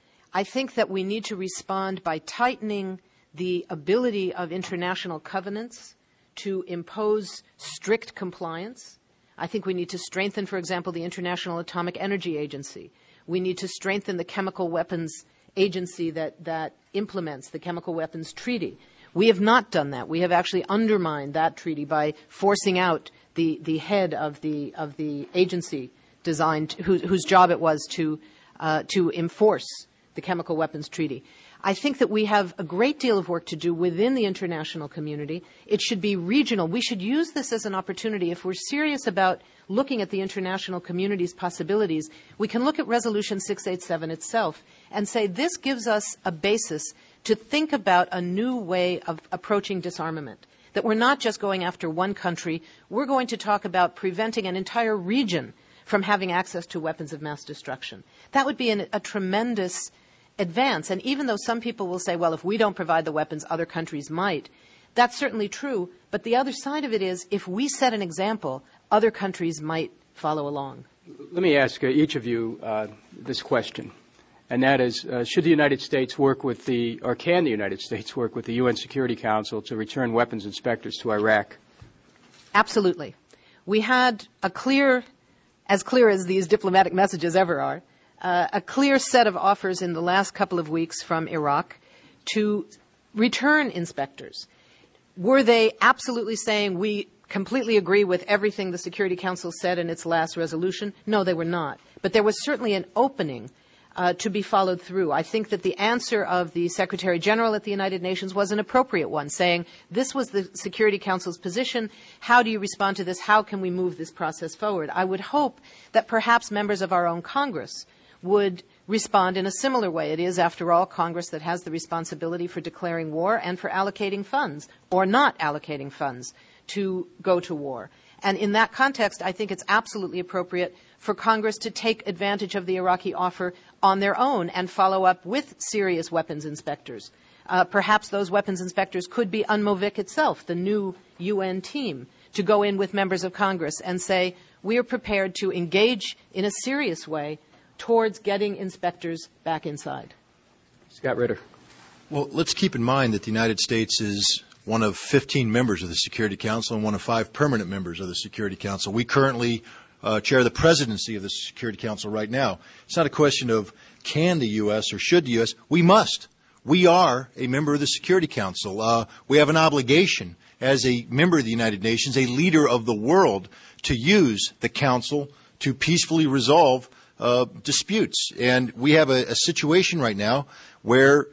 I think that we need to respond by tightening the ability of international covenants to impose strict compliance. I think we need to strengthen, for example, the International Atomic Energy Agency. We need to strengthen the Chemical Weapons Agency that, that implements the Chemical Weapons Treaty. We have not done that. We have actually undermined that treaty by forcing out the, the head of the, of the agency designed, who, whose job it was to, uh, to enforce the Chemical Weapons Treaty. I think that we have a great deal of work to do within the international community. It should be regional. We should use this as an opportunity. If we're serious about looking at the international community's possibilities, we can look at Resolution six eighty-seven itself and say this gives us a basis to think about a new way of approaching disarmament, that we're not just going after one country. We're going to talk about preventing an entire region from having access to weapons of mass destruction. That would be an, a tremendous advance. And even though some people will say, well, if we don't provide the weapons, other countries might, that's certainly true. But the other side of it is, if we set an example, other countries might follow along. Let me ask uh, each of you uh, this question, and that is, uh, should the United States work with the, or can the United States work with the U N Security Council to return weapons inspectors to Iraq? Absolutely. We had a clear, as clear as these diplomatic messages ever are, Uh, a clear set of offers in the last couple of weeks from Iraq to return inspectors. Were they absolutely saying we completely agree with everything the Security Council said in its last resolution? No, they were not. But there was certainly an opening uh, to be followed through. I think that the answer of the Secretary General at the United Nations was an appropriate one, saying this was the Security Council's position. How do you respond to this? How can we move this process forward? I would hope that perhaps members of our own Congress would respond in a similar way. It is, after all, Congress that has the responsibility for declaring war and for allocating funds or not allocating funds to go to war. And in that context, I think it's absolutely appropriate for Congress to take advantage of the Iraqi offer on their own and follow up with serious weapons inspectors. Uh, perhaps those weapons inspectors could be UNMOVIC itself, the new U N team, to go in with members of Congress and say, we are prepared to engage in a serious way towards getting inspectors back inside. Scott Ritter. Well, let's keep in mind that the United States is one of fifteen members of the Security Council and one of five permanent members of the Security Council. We currently uh, chair the presidency of the Security Council right now. It's not a question of can the U S or should the U S. We must. We are a member of the Security Council. Uh, we have an obligation as a member of the United Nations, a leader of the world, to use the Council to peacefully resolve Uh, disputes. And we have a, a situation right now where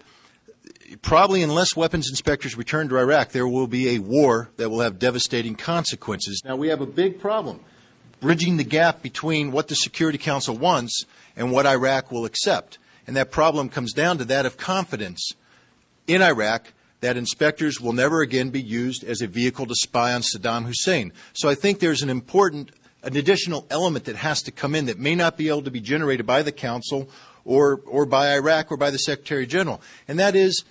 probably unless weapons inspectors return to Iraq, there will be a war that will have devastating consequences. Now, we have a big problem bridging the gap between what the Security Council wants and what Iraq will accept. And that problem comes down to that of confidence in Iraq that inspectors will never again be used as a vehicle to spy on Saddam Hussein. So I think there's an important an additional element that has to come in that may not be able to be generated by the Council or, or by Iraq or by the Secretary General. And that is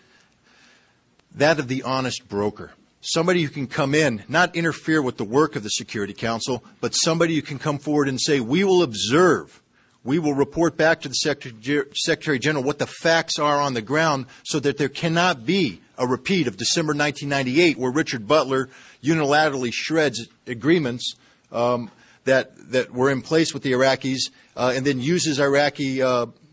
that of the honest broker. Somebody who can come in, not interfere with the work of the Security Council, but somebody who can come forward and say, we will observe. We will report back to the Secretary, Secretary General what the facts are on the ground so that there cannot be a repeat of December nineteen ninety-eight where Richard Butler unilaterally shreds agreements um, that that were in place with the Iraqis uh, and then uses Iraqi uh,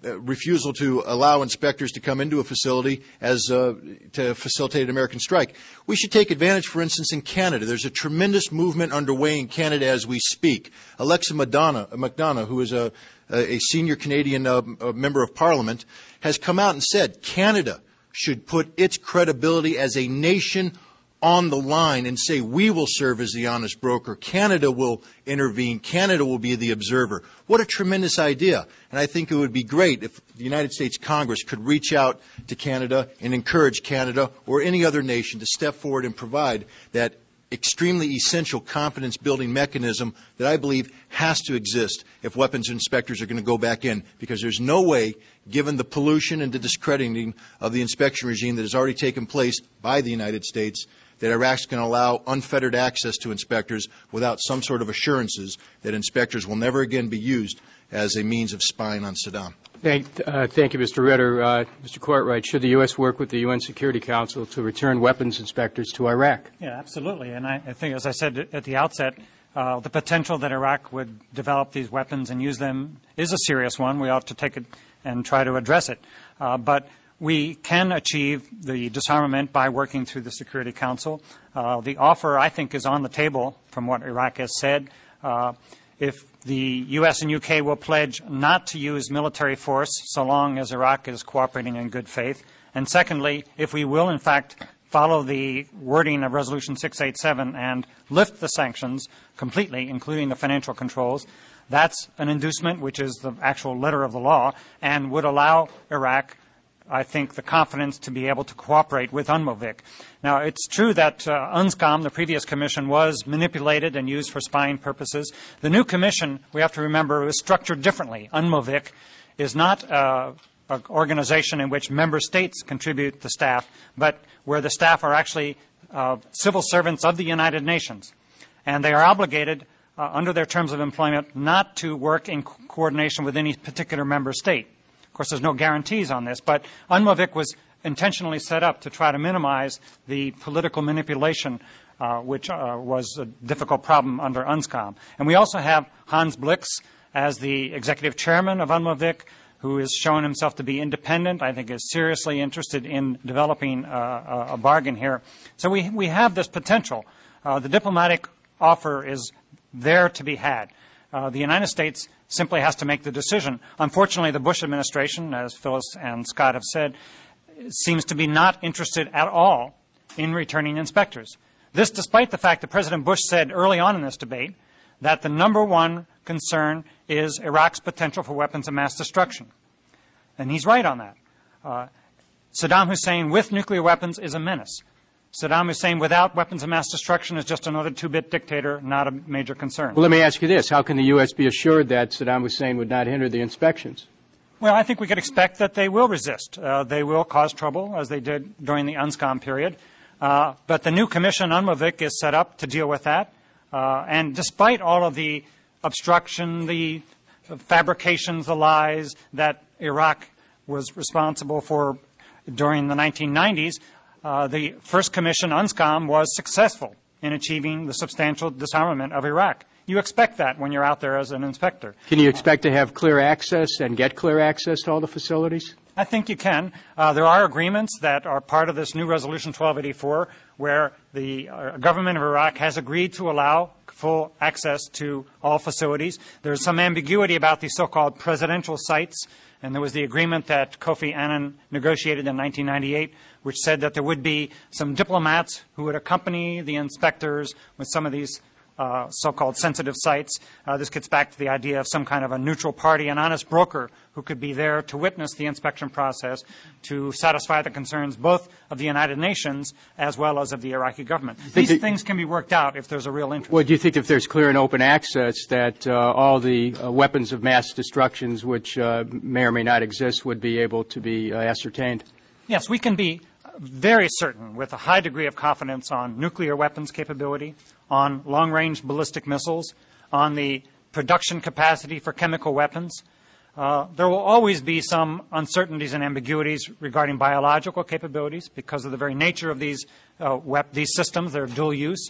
refusal to allow inspectors to come into a facility as uh, to facilitate an American strike. We should take advantage, for instance, in Canada. There's a tremendous movement underway in Canada as we speak. Alexa Madonna, McDonough, who is a, a senior Canadian uh, member of Parliament, has come out and said Canada should put its credibility as a nation on the line and say, we will serve as the honest broker. Canada will intervene. Canada will be the observer. What a tremendous idea. And I think it would be great if the United States Congress could reach out to Canada and encourage Canada or any other nation to step forward and provide that extremely essential confidence-building mechanism that I believe has to exist if weapons inspectors are going to go back in, because there's no way, given the pollution and the discrediting of the inspection regime that has already taken place by the United States, that Iraq's going to allow unfettered access to inspectors without some sort of assurances that inspectors will never again be used as a means of spying on Saddam. Thank, uh, thank you, Mister Ritter. Uh, Mister Courtwright, should the U S work with the U N Security Council to return weapons inspectors to Iraq? Yeah, absolutely. And I, I think, as I said at the outset, uh, the potential that Iraq would develop these weapons and use them is a serious one. We ought to take it and try to address it. Uh, but we can achieve the disarmament by working through the Security Council. Uh, the offer, I think, is on the table from what Iraq has said. Uh, if the U S and U K will pledge not to use military force so long as Iraq is cooperating in good faith. And secondly, if we will, in fact, follow the wording of Resolution six eighty-seven and lift the sanctions completely, including the financial controls, that's an inducement, which is the actual letter of the law, and would allow Iraq, I think, the confidence to be able to cooperate with UNMOVIC. Now, it's true that uh, UNSCOM, the previous commission, was manipulated and used for spying purposes. The new commission, we have to remember, is structured differently. UNMOVIC is not uh, an organization in which member states contribute the staff, but where the staff are actually uh, civil servants of the United Nations. And they are obligated, uh, under their terms of employment, not to work in co- coordination with any particular member state. Of course, there's no guarantees on this, but UNMOVIC was intentionally set up to try to minimize the political manipulation, uh, which uh, was a difficult problem under UNSCOM. And we also have Hans Blix as the executive chairman of UNMOVIC, who has shown himself to be independent, I think is seriously interested in developing uh, a bargain here. So we, we have this potential. Uh, the diplomatic offer is there to be had. Uh, the United States simply has to make the decision. Unfortunately, the Bush administration, as Phyllis and Scott have said, seems to be not interested at all in returning inspectors. This despite the fact that President Bush said early on in this debate that the number one concern is Iraq's potential for weapons of mass destruction. And he's right on that. Uh, Saddam Hussein with nuclear weapons is a menace. Saddam Hussein without weapons of mass destruction is just another two-bit dictator, not a major concern. Well, let me ask you this. How can the U S be assured that Saddam Hussein would not hinder the inspections? Well, I think we could expect that they will resist. Uh, they will cause trouble, as they did during the UNSCOM period. Uh, but the new commission, UNMOVIC, is set up to deal with that. Uh, and despite all of the obstruction, the fabrications, the lies that Iraq was responsible for during the nineteen nineties, uh, the first commission, UNSCOM, was successful in achieving the substantial disarmament of Iraq. You expect that when you're out there as an inspector. Can you expect to have clear access and get clear access to all the facilities? I think you can. Uh, there are agreements that are part of this new Resolution twelve eighty-four where the uh, government of Iraq has agreed to allow full access to all facilities. There's some ambiguity about the so-called presidential sites, and there was the agreement that Kofi Annan negotiated in nineteen ninety-eight, which said that there would be some diplomats who would accompany the inspectors with some of these Uh, so-called sensitive sites. Uh, this gets back to the idea of some kind of a neutral party, an honest broker who could be there to witness the inspection process to satisfy the concerns both of the United Nations as well as of the Iraqi government. These that, things can be worked out if there's a real interest. Well, do you think if there's clear and open access that uh, all the uh, weapons of mass destructions which uh, may or may not exist would be able to be uh, ascertained? Yes, we can be very certain with a high degree of confidence on nuclear weapons capability, on long-range ballistic missiles, on the production capacity for chemical weapons. Uh, there will always be some uncertainties and ambiguities regarding biological capabilities because of the very nature of these, uh, wep- these systems. They're dual use.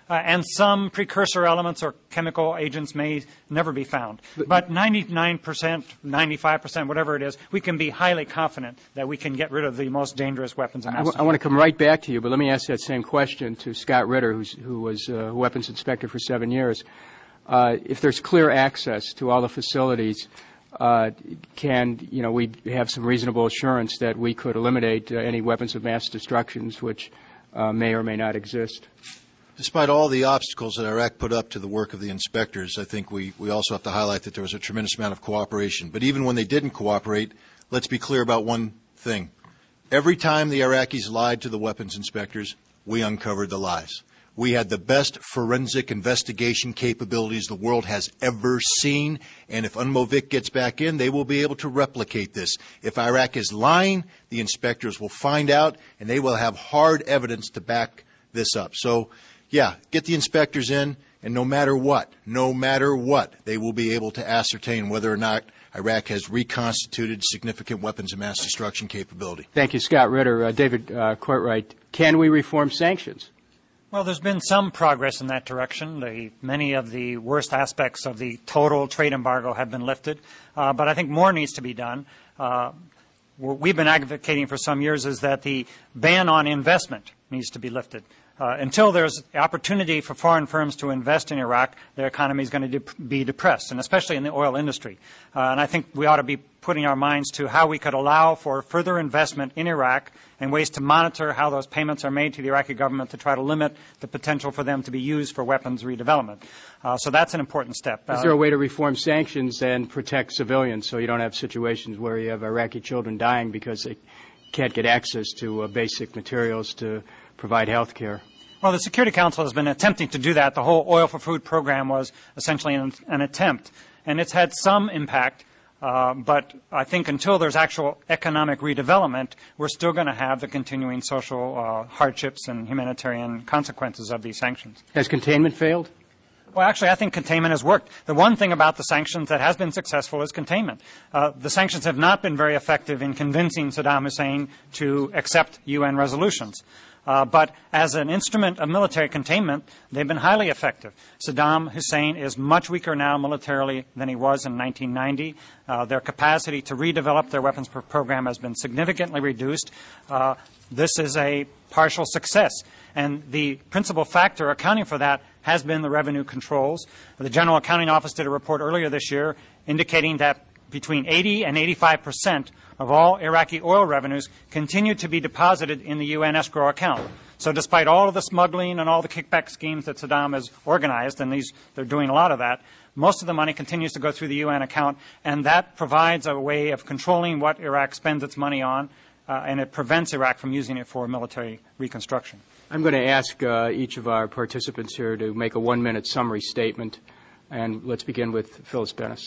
uh, and some precursor elements or chemical agents may never be found. But ninety-nine percent, ninety-five percent, whatever it is, we can be highly confident that we can get rid of the most dangerous weapons of mass I, w- I want to come right back to you, but let me ask that same question to Scott Ritter, who's, who was uh, weapons inspector for seven years. Uh, if there's clear access to all the facilities, uh, can you know we have some reasonable assurance that we could eliminate uh, any weapons of mass destructions which uh, may or may not exist? Despite all the obstacles that Iraq put up to the work of the inspectors, I think we, we also have to highlight that there was a tremendous amount of cooperation. But even when they didn't cooperate, let's be clear about one thing. Every time the Iraqis lied to the weapons inspectors, we uncovered the lies. We had the best forensic investigation capabilities the world has ever seen, and if UNMOVIC gets back in, they will be able to replicate this. If Iraq is lying, the inspectors will find out, and they will have hard evidence to back this up. So, yeah, get the inspectors in, and no matter what, no matter what, they will be able to ascertain whether or not Iraq has reconstituted significant weapons of mass destruction capability. Thank you, Scott Ritter. Uh, David uh, Courtwright, can we reform sanctions? Well, there's been some progress in that direction. The, many of the worst aspects of the total trade embargo have been lifted, uh, but I think more needs to be done. Uh, what we've been advocating for some years is that the ban on investment needs to be lifted. Uh, until there's opportunity for foreign firms to invest in Iraq, their economy is going to de- be depressed, and especially in the oil industry. Uh, and I think we ought to be putting our minds to how we could allow for further investment in Iraq and ways to monitor how those payments are made to the Iraqi government to try to limit the potential for them to be used for weapons redevelopment. Uh, so that's an important step. Is there a way to reform sanctions and protect civilians so you don't have situations where you have Iraqi children dying because they can't get access to uh, basic materials to provide health care? Well, the Security Council has been attempting to do that. The whole Oil for Food program was essentially an, an attempt, and it's had some impact. Uh, but I think until there's actual economic redevelopment, we're still going to have the continuing social uh, hardships and humanitarian consequences of these sanctions. Has containment failed? Well, actually, I think containment has worked. The one thing about the sanctions that has been successful is containment. Uh, the sanctions have not been very effective in convincing Saddam Hussein to accept U N resolutions. Uh, but as an instrument of military containment, they've been highly effective. Saddam Hussein is much weaker now militarily than he was in nineteen ninety. Uh, their capacity to redevelop their weapons program has been significantly reduced. Uh, this is a partial success. And the principal factor accounting for that has been the revenue controls. The General Accounting Office did a report earlier this year indicating that between eighty and eighty-five percent of all Iraqi oil revenues continue to be deposited in the U N escrow account. So despite all of the smuggling and all the kickback schemes that Saddam has organized, and these, they're doing a lot of that, most of the money continues to go through the U N account, and that provides a way of controlling what Iraq spends its money on, uh, and it prevents Iraq from using it for military reconstruction. I'm going to ask uh, each of our participants here to make a one-minute summary statement, and let's begin with Phyllis Bennis.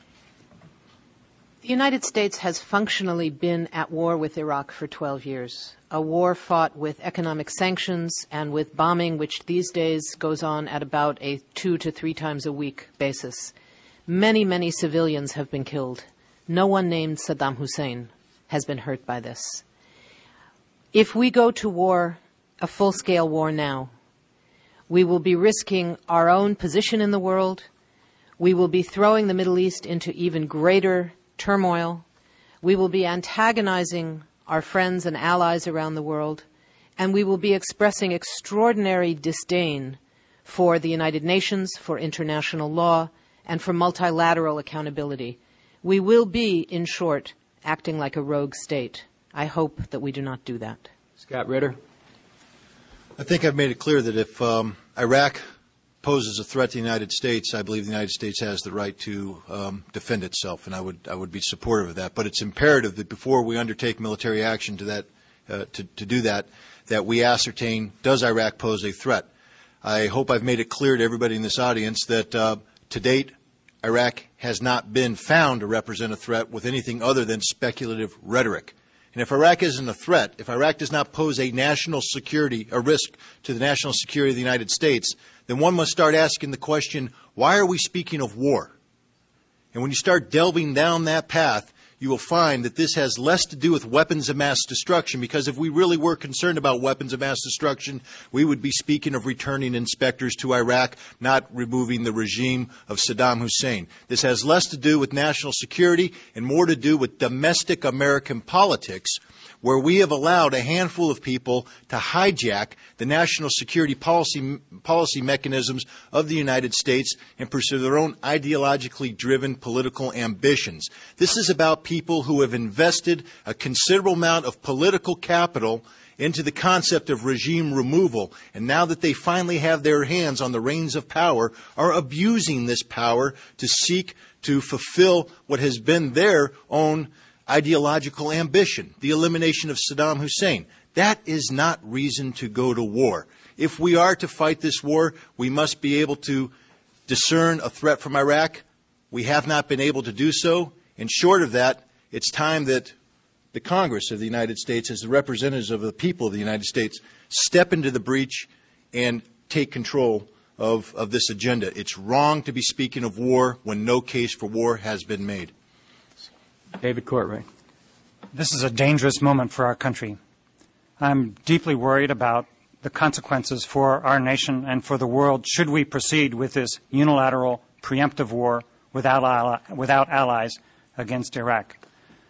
The United States has functionally been at war with Iraq for twelve years, a war fought with economic sanctions and with bombing, which these days goes on at about a two to three times a week basis. Many, many civilians have been killed. No one named Saddam Hussein has been hurt by this. If we go to war, a full-scale war now, we will be risking our own position in the world. We will be throwing the Middle East into even greater turmoil. We will be antagonizing our friends and allies around the world, and we will be expressing extraordinary disdain for the United Nations, for international law, and for multilateral accountability. We will be, in short, acting like a rogue state. I hope that we do not do that. Scott Ritter. I think I've made it clear that if um, Iraq poses a threat to the United States, I believe the United States has the right to um, defend itself, and I would I would be supportive of that. But it's imperative that before we undertake military action to that uh, to, to do that, that we ascertain, does Iraq pose a threat? I hope I've made it clear to everybody in this audience that uh, to date, Iraq has not been found to represent a threat with anything other than speculative rhetoric. And if Iraq isn't a threat, if Iraq does not pose a national security, a risk to the national security of the United States, then one must start asking the question, why are we speaking of war? And when you start delving down that path, you will find that this has less to do with weapons of mass destruction, because if we really were concerned about weapons of mass destruction, we would be speaking of returning inspectors to Iraq, not removing the regime of Saddam Hussein. This has less to do with national security and more to do with domestic American politics, where we have allowed a handful of people to hijack the national security policy policy mechanisms of the United States and pursue their own ideologically driven political ambitions. This is about people who have invested a considerable amount of political capital into the concept of regime removal, and now that they finally have their hands on the reins of power, are abusing this power to seek to fulfill what has been their own ideological ambition, the elimination of Saddam Hussein. That is not reason to go to war. If we are to fight this war, we must be able to discern a threat from Iraq. We have not been able to do so. And short of that, it's time that the Congress of the United States, as the representatives of the people of the United States, step into the breach and take control of, of this agenda. It's wrong to be speaking of war when no case for war has been made. David Courtwright. This is a dangerous moment for our country. I'm deeply worried about the consequences for our nation and for the world should we proceed with this unilateral preemptive war without, ally, without allies against Iraq.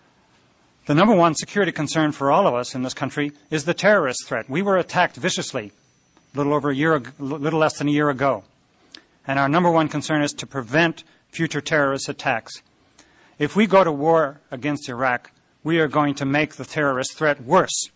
The number one security concern for all of us in this country is the terrorist threat. We were attacked viciously a little over a year, a little less than a year ago. And our number one concern is to prevent future terrorist attacks. If we go to war against Iraq, we are going to make the terrorist threat worse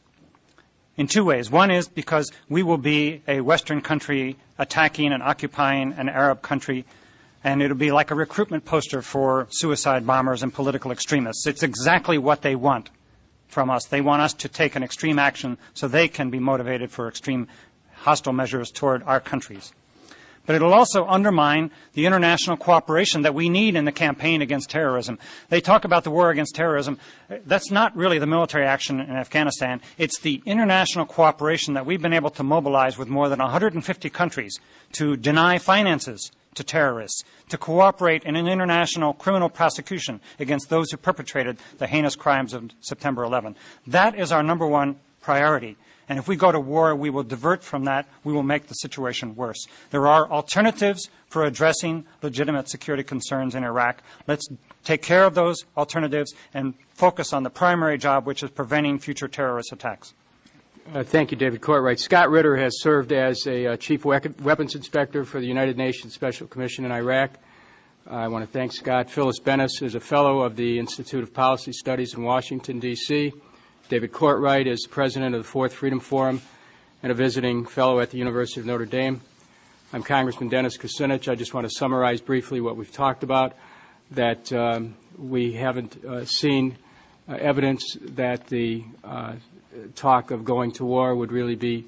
in two ways. One is because we will be a Western country attacking and occupying an Arab country, and it will be like a recruitment poster for suicide bombers and political extremists. It's exactly what they want from us. They want us to take an extreme action so they can be motivated for extreme hostile measures toward our countries. But it will also undermine the international cooperation that we need in the campaign against terrorism. They talk about the war against terrorism. That's not really the military action in Afghanistan. It's the international cooperation that we've been able to mobilize with more than one hundred fifty countries to deny finances to terrorists, to cooperate in an international criminal prosecution against those who perpetrated the heinous crimes of September eleventh. That is our number one priority. And if we go to war, we will divert from that. We will make the situation worse. There are alternatives for addressing legitimate security concerns in Iraq. Let's take care of those alternatives and focus on the primary job, which is preventing future terrorist attacks. Uh, thank you, David Courtwright. Scott Ritter has served as a uh, chief we- weapons inspector for the United Nations Special Commission in Iraq. Uh, I want to thank Scott. Phyllis Bennis is a fellow of the Institute of Policy Studies in Washington, D C David Courtwright is president of the Fourth Freedom Forum and a visiting fellow at the University of Notre Dame. I'm Congressman Dennis Kucinich. I just want to summarize briefly what we've talked about, that um, we haven't uh, seen uh, evidence that the uh, talk of going to war would really be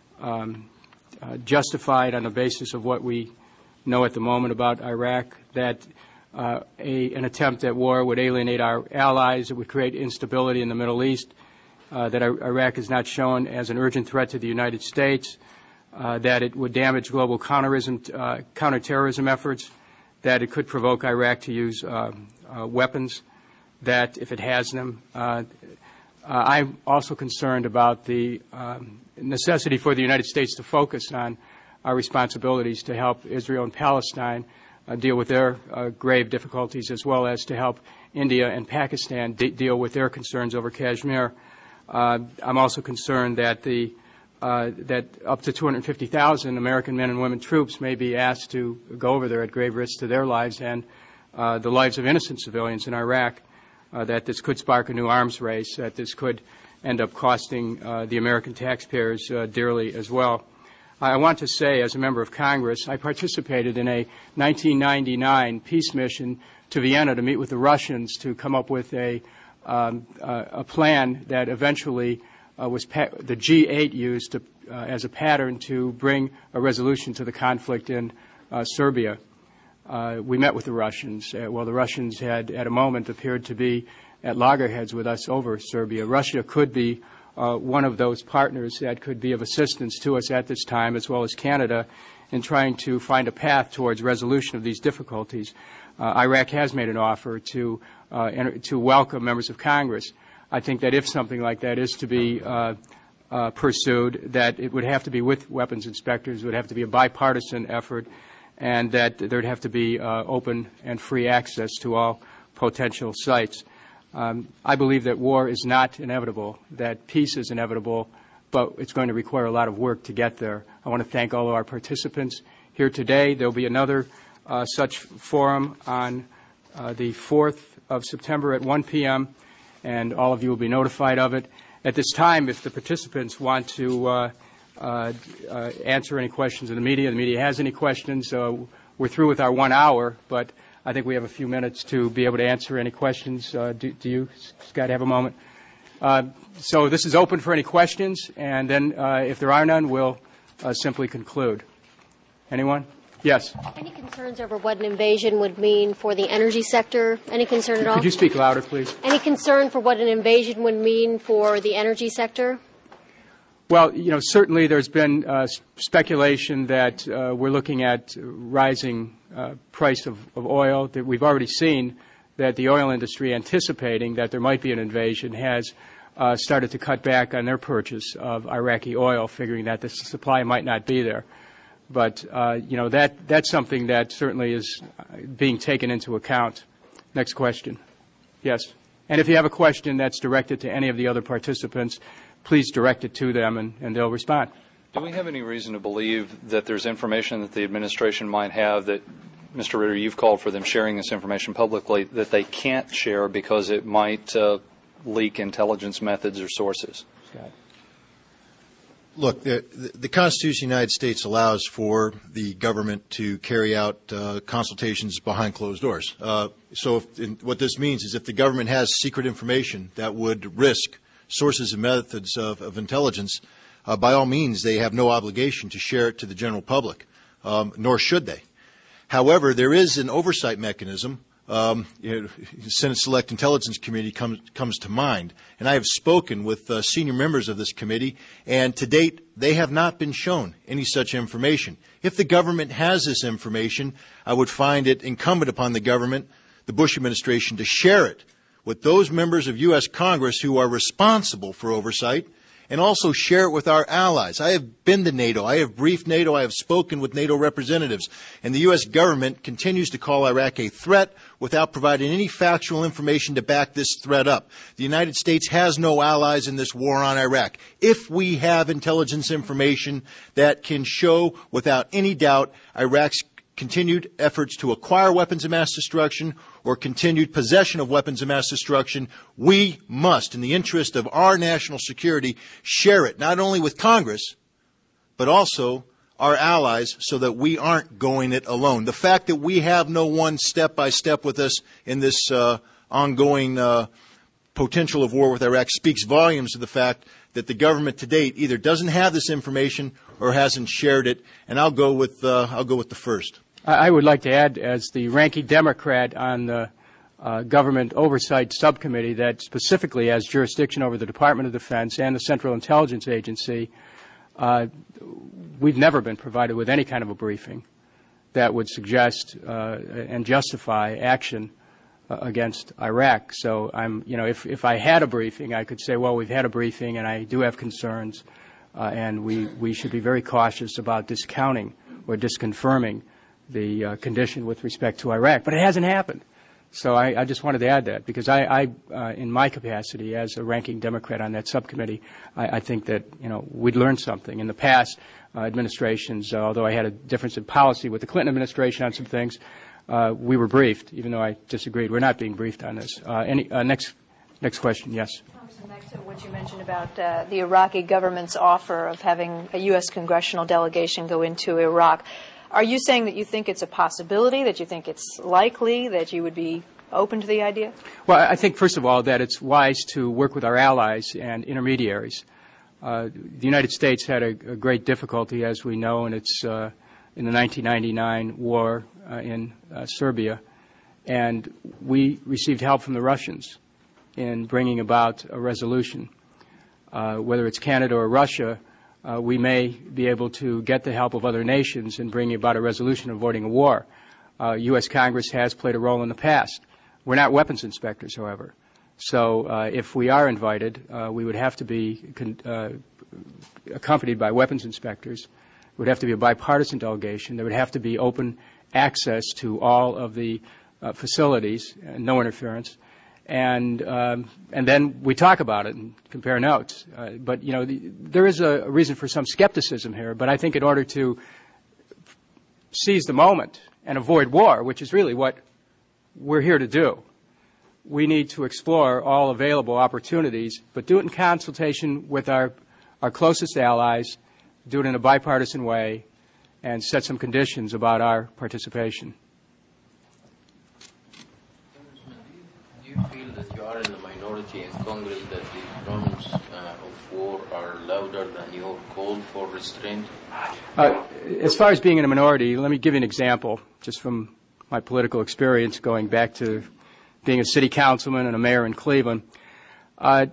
um, uh, justified on the basis of what we know at the moment about Iraq, that uh, a, an attempt at war would alienate our allies, it would create instability in the Middle East, Uh, that Iraq is not shown as an urgent threat to the United States, uh, that it would damage global counterterrorism, uh, counterterrorism efforts, that it could provoke Iraq to use uh, uh, weapons, that if it has them. Uh, uh, I'm also concerned about the um, necessity for the United States to focus on our responsibilities to help Israel and Palestine uh, deal with their uh, grave difficulties, as well as to help India and Pakistan de- deal with their concerns over Kashmir. Uh, I'm also concerned that the uh, that up to two hundred fifty thousand American men and women troops may be asked to go over there at grave risk to their lives and uh, the lives of innocent civilians in Iraq, uh, that this could spark a new arms race, that this could end up costing uh, the American taxpayers uh, dearly as well. I want to say, as a member of Congress, I participated in a nineteen ninety-nine peace mission to Vienna to meet with the Russians to come up with a Um, uh, a plan that eventually uh, was pa- the G eight used to, uh, as a pattern to bring a resolution to the conflict in uh, Serbia. Uh, we met with the Russians. Uh, well, the Russians had, at a moment, appeared to be at loggerheads with us over Serbia. Russia could be uh, one of those partners that could be of assistance to us at this time, as well as Canada, in trying to find a path towards resolution of these difficulties. Uh, Iraq has made an offer to uh, enter, to welcome members of Congress. I think that if something like that is to be uh, uh, pursued, that it would have to be with weapons inspectors, it would have to be a bipartisan effort, and that there would have to be uh, open and free access to all potential sites. Um, I believe that war is not inevitable, that peace is inevitable, but it's going to require a lot of work to get there. I want to thank all of our participants here today. There will be another uh, such forum on uh, the fourth of September at one p m, and all of you will be notified of it. At this time, if the participants want to uh, uh, uh, answer any questions of the media, the media has any questions, uh, we're through with our one hour, but I think we have a few minutes to be able to answer any questions. Uh, do, do you, Scott, have a moment? Uh, so this is open for any questions, and then uh, if there are none, we'll uh, simply conclude. Anyone? Yes. Any concerns over what an invasion would mean for the energy sector? Any concern at all? Could you speak louder, please? Any concern for what an invasion would mean for the energy sector? Well, you know, certainly there's been uh, speculation that uh, we're looking at rising uh, price of, of oil. That we've already seen that the oil industry, anticipating that there might be an invasion, has uh, started to cut back on their purchase of Iraqi oil, figuring that the supply might not be there. But, uh, you know, that, that's something that certainly is being taken into account. Next question. Yes. And if you have a question that's directed to any of the other participants, please direct it to them, and, and they'll respond. Do we have any reason to believe that there's information that the administration might have that, Mister Ritter, you've called for them sharing this information publicly, that they can't share because it might uh, leak intelligence methods or sources? Scott. Look, the, the Constitution of the United States allows for the government to carry out uh, consultations behind closed doors. Uh, so if, in, what this means is if the government has secret information that would risk sources and methods of, of intelligence, uh, by all means, they have no obligation to share it to the general public, um, nor should they. However, there is an oversight mechanism. Um, you know, the Senate Select Intelligence Committee comes, comes to mind, and I have spoken with uh, senior members of this committee, and to date, they have not been shown any such information. If the government has this information, I would find it incumbent upon the government, the Bush administration, to share it with those members of U S Congress who are responsible for oversight, and also share it with our allies. I have been to NATO. I have briefed NATO. I have spoken with NATO representatives. And the U S government continues to call Iraq a threat without providing any factual information to back this threat up. The United States has no allies in this war on Iraq. If we have intelligence information that can show without any doubt Iraq's continued efforts to acquire weapons of mass destruction or continued possession of weapons of mass destruction, we must, in the interest of our national security, share it not only with Congress, but also our allies so that we aren't going it alone. The fact that we have no one step-by-step with us in this uh, ongoing uh, potential of war with Iraq speaks volumes to the fact that the government to date either doesn't have this information or hasn't shared it. And I'll go with, uh, I'll go with the first. I would like to add, as the ranking Democrat on the uh, Government Oversight Subcommittee that specifically has jurisdiction over the Department of Defense and the Central Intelligence Agency, uh, we've never been provided with any kind of a briefing that would suggest uh, and justify action uh, against Iraq. So I'm, you know, if, if I had a briefing, I could say, well, we've had a briefing and I do have concerns, uh, and we, we should be very cautious about discounting or disconfirming the uh, condition with respect to Iraq. But it hasn't happened. So I, I just wanted to add that because I, I uh, in my capacity as a ranking Democrat on that subcommittee, I, I think that, you know, we'd learned something. In the past uh, administrations, uh, although I had a difference in policy with the Clinton administration on some things, uh, we were briefed, even though I disagreed. We're not being briefed on this. Uh, any, uh, next, next question, yes. Back to what you mentioned about uh, the Iraqi government's offer of having a U S congressional delegation go into Iraq. Are you saying that you think it's a possibility, that you think it's likely, that you would be open to the idea? Well, I think, first of all, that it's wise to work with our allies and intermediaries. Uh, the United States had a, a great difficulty, as we know, in, its, uh, in the nineteen ninety-nine war uh, in uh, Serbia, and we received help from the Russians in bringing about a resolution. Uh, whether it's Canada or Russia, Uh, we may be able to get the help of other nations in bringing about a resolution avoiding a war. Uh, U S Congress has played a role in the past. We're not weapons inspectors, however. So uh, if we are invited, uh, we would have to be con- uh, accompanied by weapons inspectors. It would have to be a bipartisan delegation. There would have to be open access to all of the uh, facilities, uh, no interference. And um, and then we talk about it and compare notes. Uh, but, you know, the, there is a, a reason for some skepticism here. But I think in order to seize the moment and avoid war, which is really what we're here to do, we need to explore all available opportunities, but do it in consultation with our, our closest allies, do it in a bipartisan way, and set some conditions about our participation. Do you feel that you are in the minority in Congress, that the drums uh, of war are louder than your call for restraint? Uh, as far as being in a minority, let me give you an example, just from my political experience going back to being a city councilman and a mayor in Cleveland. Uh,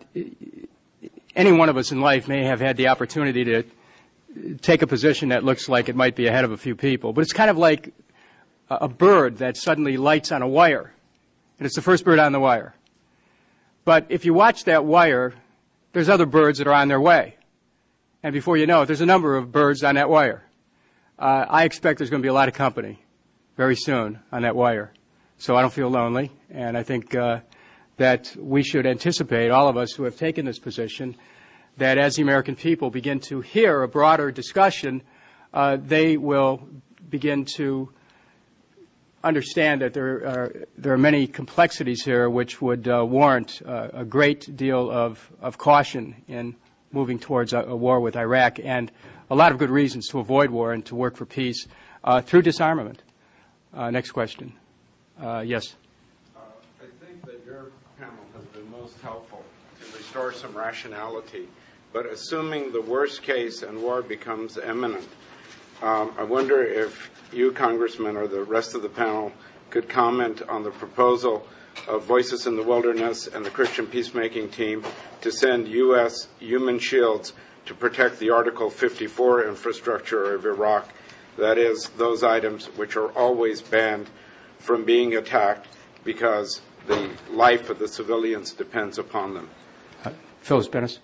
any one of us in life may have had the opportunity to take a position that looks like it might be ahead of a few people, but it's kind of like a bird that suddenly lights on a wire, and it's the first bird on the wire. But if you watch that wire, there's other birds that are on their way, and before you know it, there's a number of birds on that wire. Uh, I expect there's going to be a lot of company very soon on that wire, so I don't feel lonely, and I think uh, that we should anticipate, all of us who have taken this position, that as the American people begin to hear a broader discussion, uh, they will begin to understand that there are, there are many complexities here which would uh, warrant uh, a great deal of, of caution in moving towards a, a war with Iraq, and a lot of good reasons to avoid war and to work for peace uh, through disarmament. Uh, next question. Uh, yes? Uh, I think that your panel has been most helpful to restore some rationality. But assuming the worst case and war becomes imminent, um, I wonder if you, Congressman, or the rest of the panel could comment on the proposal of Voices in the Wilderness and the Christian Peacemaking Team to send U S human shields to protect the Article fifty-four infrastructure of Iraq, that is, those items which are always banned from being attacked because the life of the civilians depends upon them. Uh, Phyllis Bennis.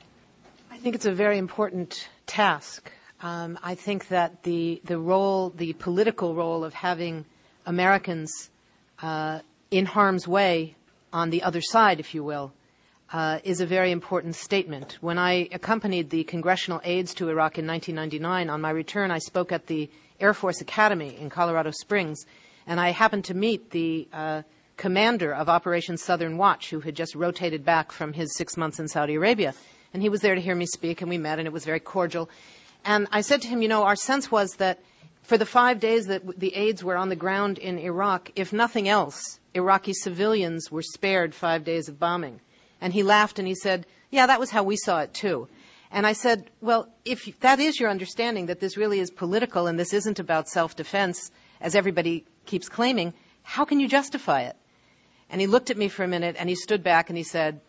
I think it's a very important task. Um, I think that the the role, the political role of having Americans uh, in harm's way on the other side, if you will, uh, is a very important statement. When I accompanied the congressional aides to Iraq in nineteen ninety-nine, on my return I spoke at the Air Force Academy in Colorado Springs, and I happened to meet the uh, commander of Operation Southern Watch, who had just rotated back from his six months in Saudi Arabia. And he was there to hear me speak, and we met, and it was very cordial. And I said to him, you know, our sense was that for the five days that the aides were on the ground in Iraq, if nothing else, Iraqi civilians were spared five days of bombing. And he laughed and he said, yeah, that was how we saw it too. And I said, well, if that is your understanding, that this really is political and this isn't about self-defense, as everybody keeps claiming, how can you justify it? And he looked at me for a minute and he stood back and he said,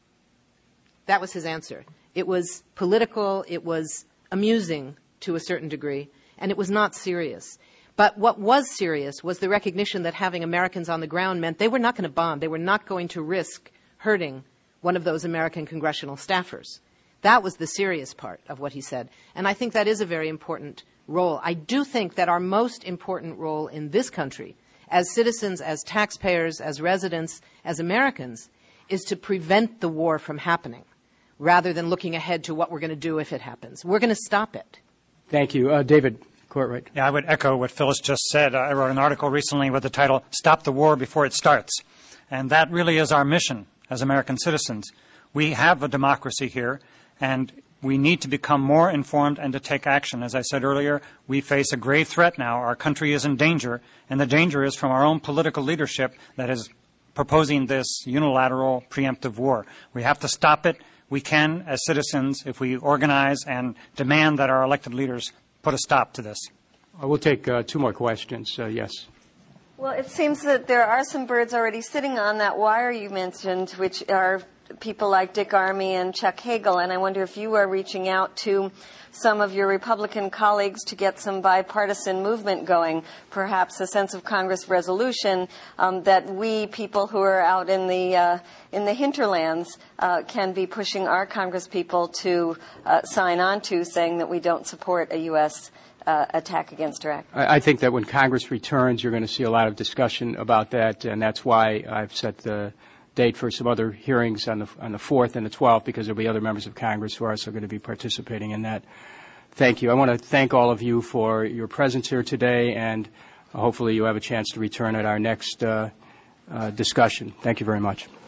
that was his answer. It was political, it was amusing to a certain degree, and it was not serious. But what was serious was the recognition that having Americans on the ground meant they were not going to bomb. They were not going to risk hurting one of those American congressional staffers. That was the serious part of what he said. And I think that is a very important role. I do think that our most important role in this country, as citizens, as taxpayers, as residents, as Americans, is to prevent the war from happening, rather than looking ahead to what we're going to do if it happens. We're going to stop it. Thank you. Uh, David Courtwright. Yeah, I would echo what Phyllis just said. I wrote an article recently with the title, Stop the War Before It Starts. And that really is our mission as American citizens. We have a democracy here, and we need to become more informed and to take action. As I said earlier, we face a grave threat now. Our country is in danger, and the danger is from our own political leadership that is proposing this unilateral preemptive war. We have to stop it. We can, as citizens, if we organize and demand that our elected leaders put a stop to this. I will take uh, two more questions. Uh, yes. Well, it seems that there are some birds already sitting on that wire you mentioned, which are people like Dick Armey and Chuck Hagel, and I wonder if you are reaching out to some of your Republican colleagues to get some bipartisan movement going, perhaps a sense of Congress resolution um, that we, people who are out in the uh, in the hinterlands, uh, can be pushing our Congress people to uh, sign on to, saying that we don't support a U S Uh, attack against Iraq. I think that when Congress returns, you're going to see a lot of discussion about that, and that's why I've set the date for some other hearings on the on the fourth and the twelfth, because there will be other members of Congress who are also going to be participating in that. Thank you. I want to thank all of you for your presence here today, and hopefully you have a chance to return at our next uh, uh, discussion. Thank you very much.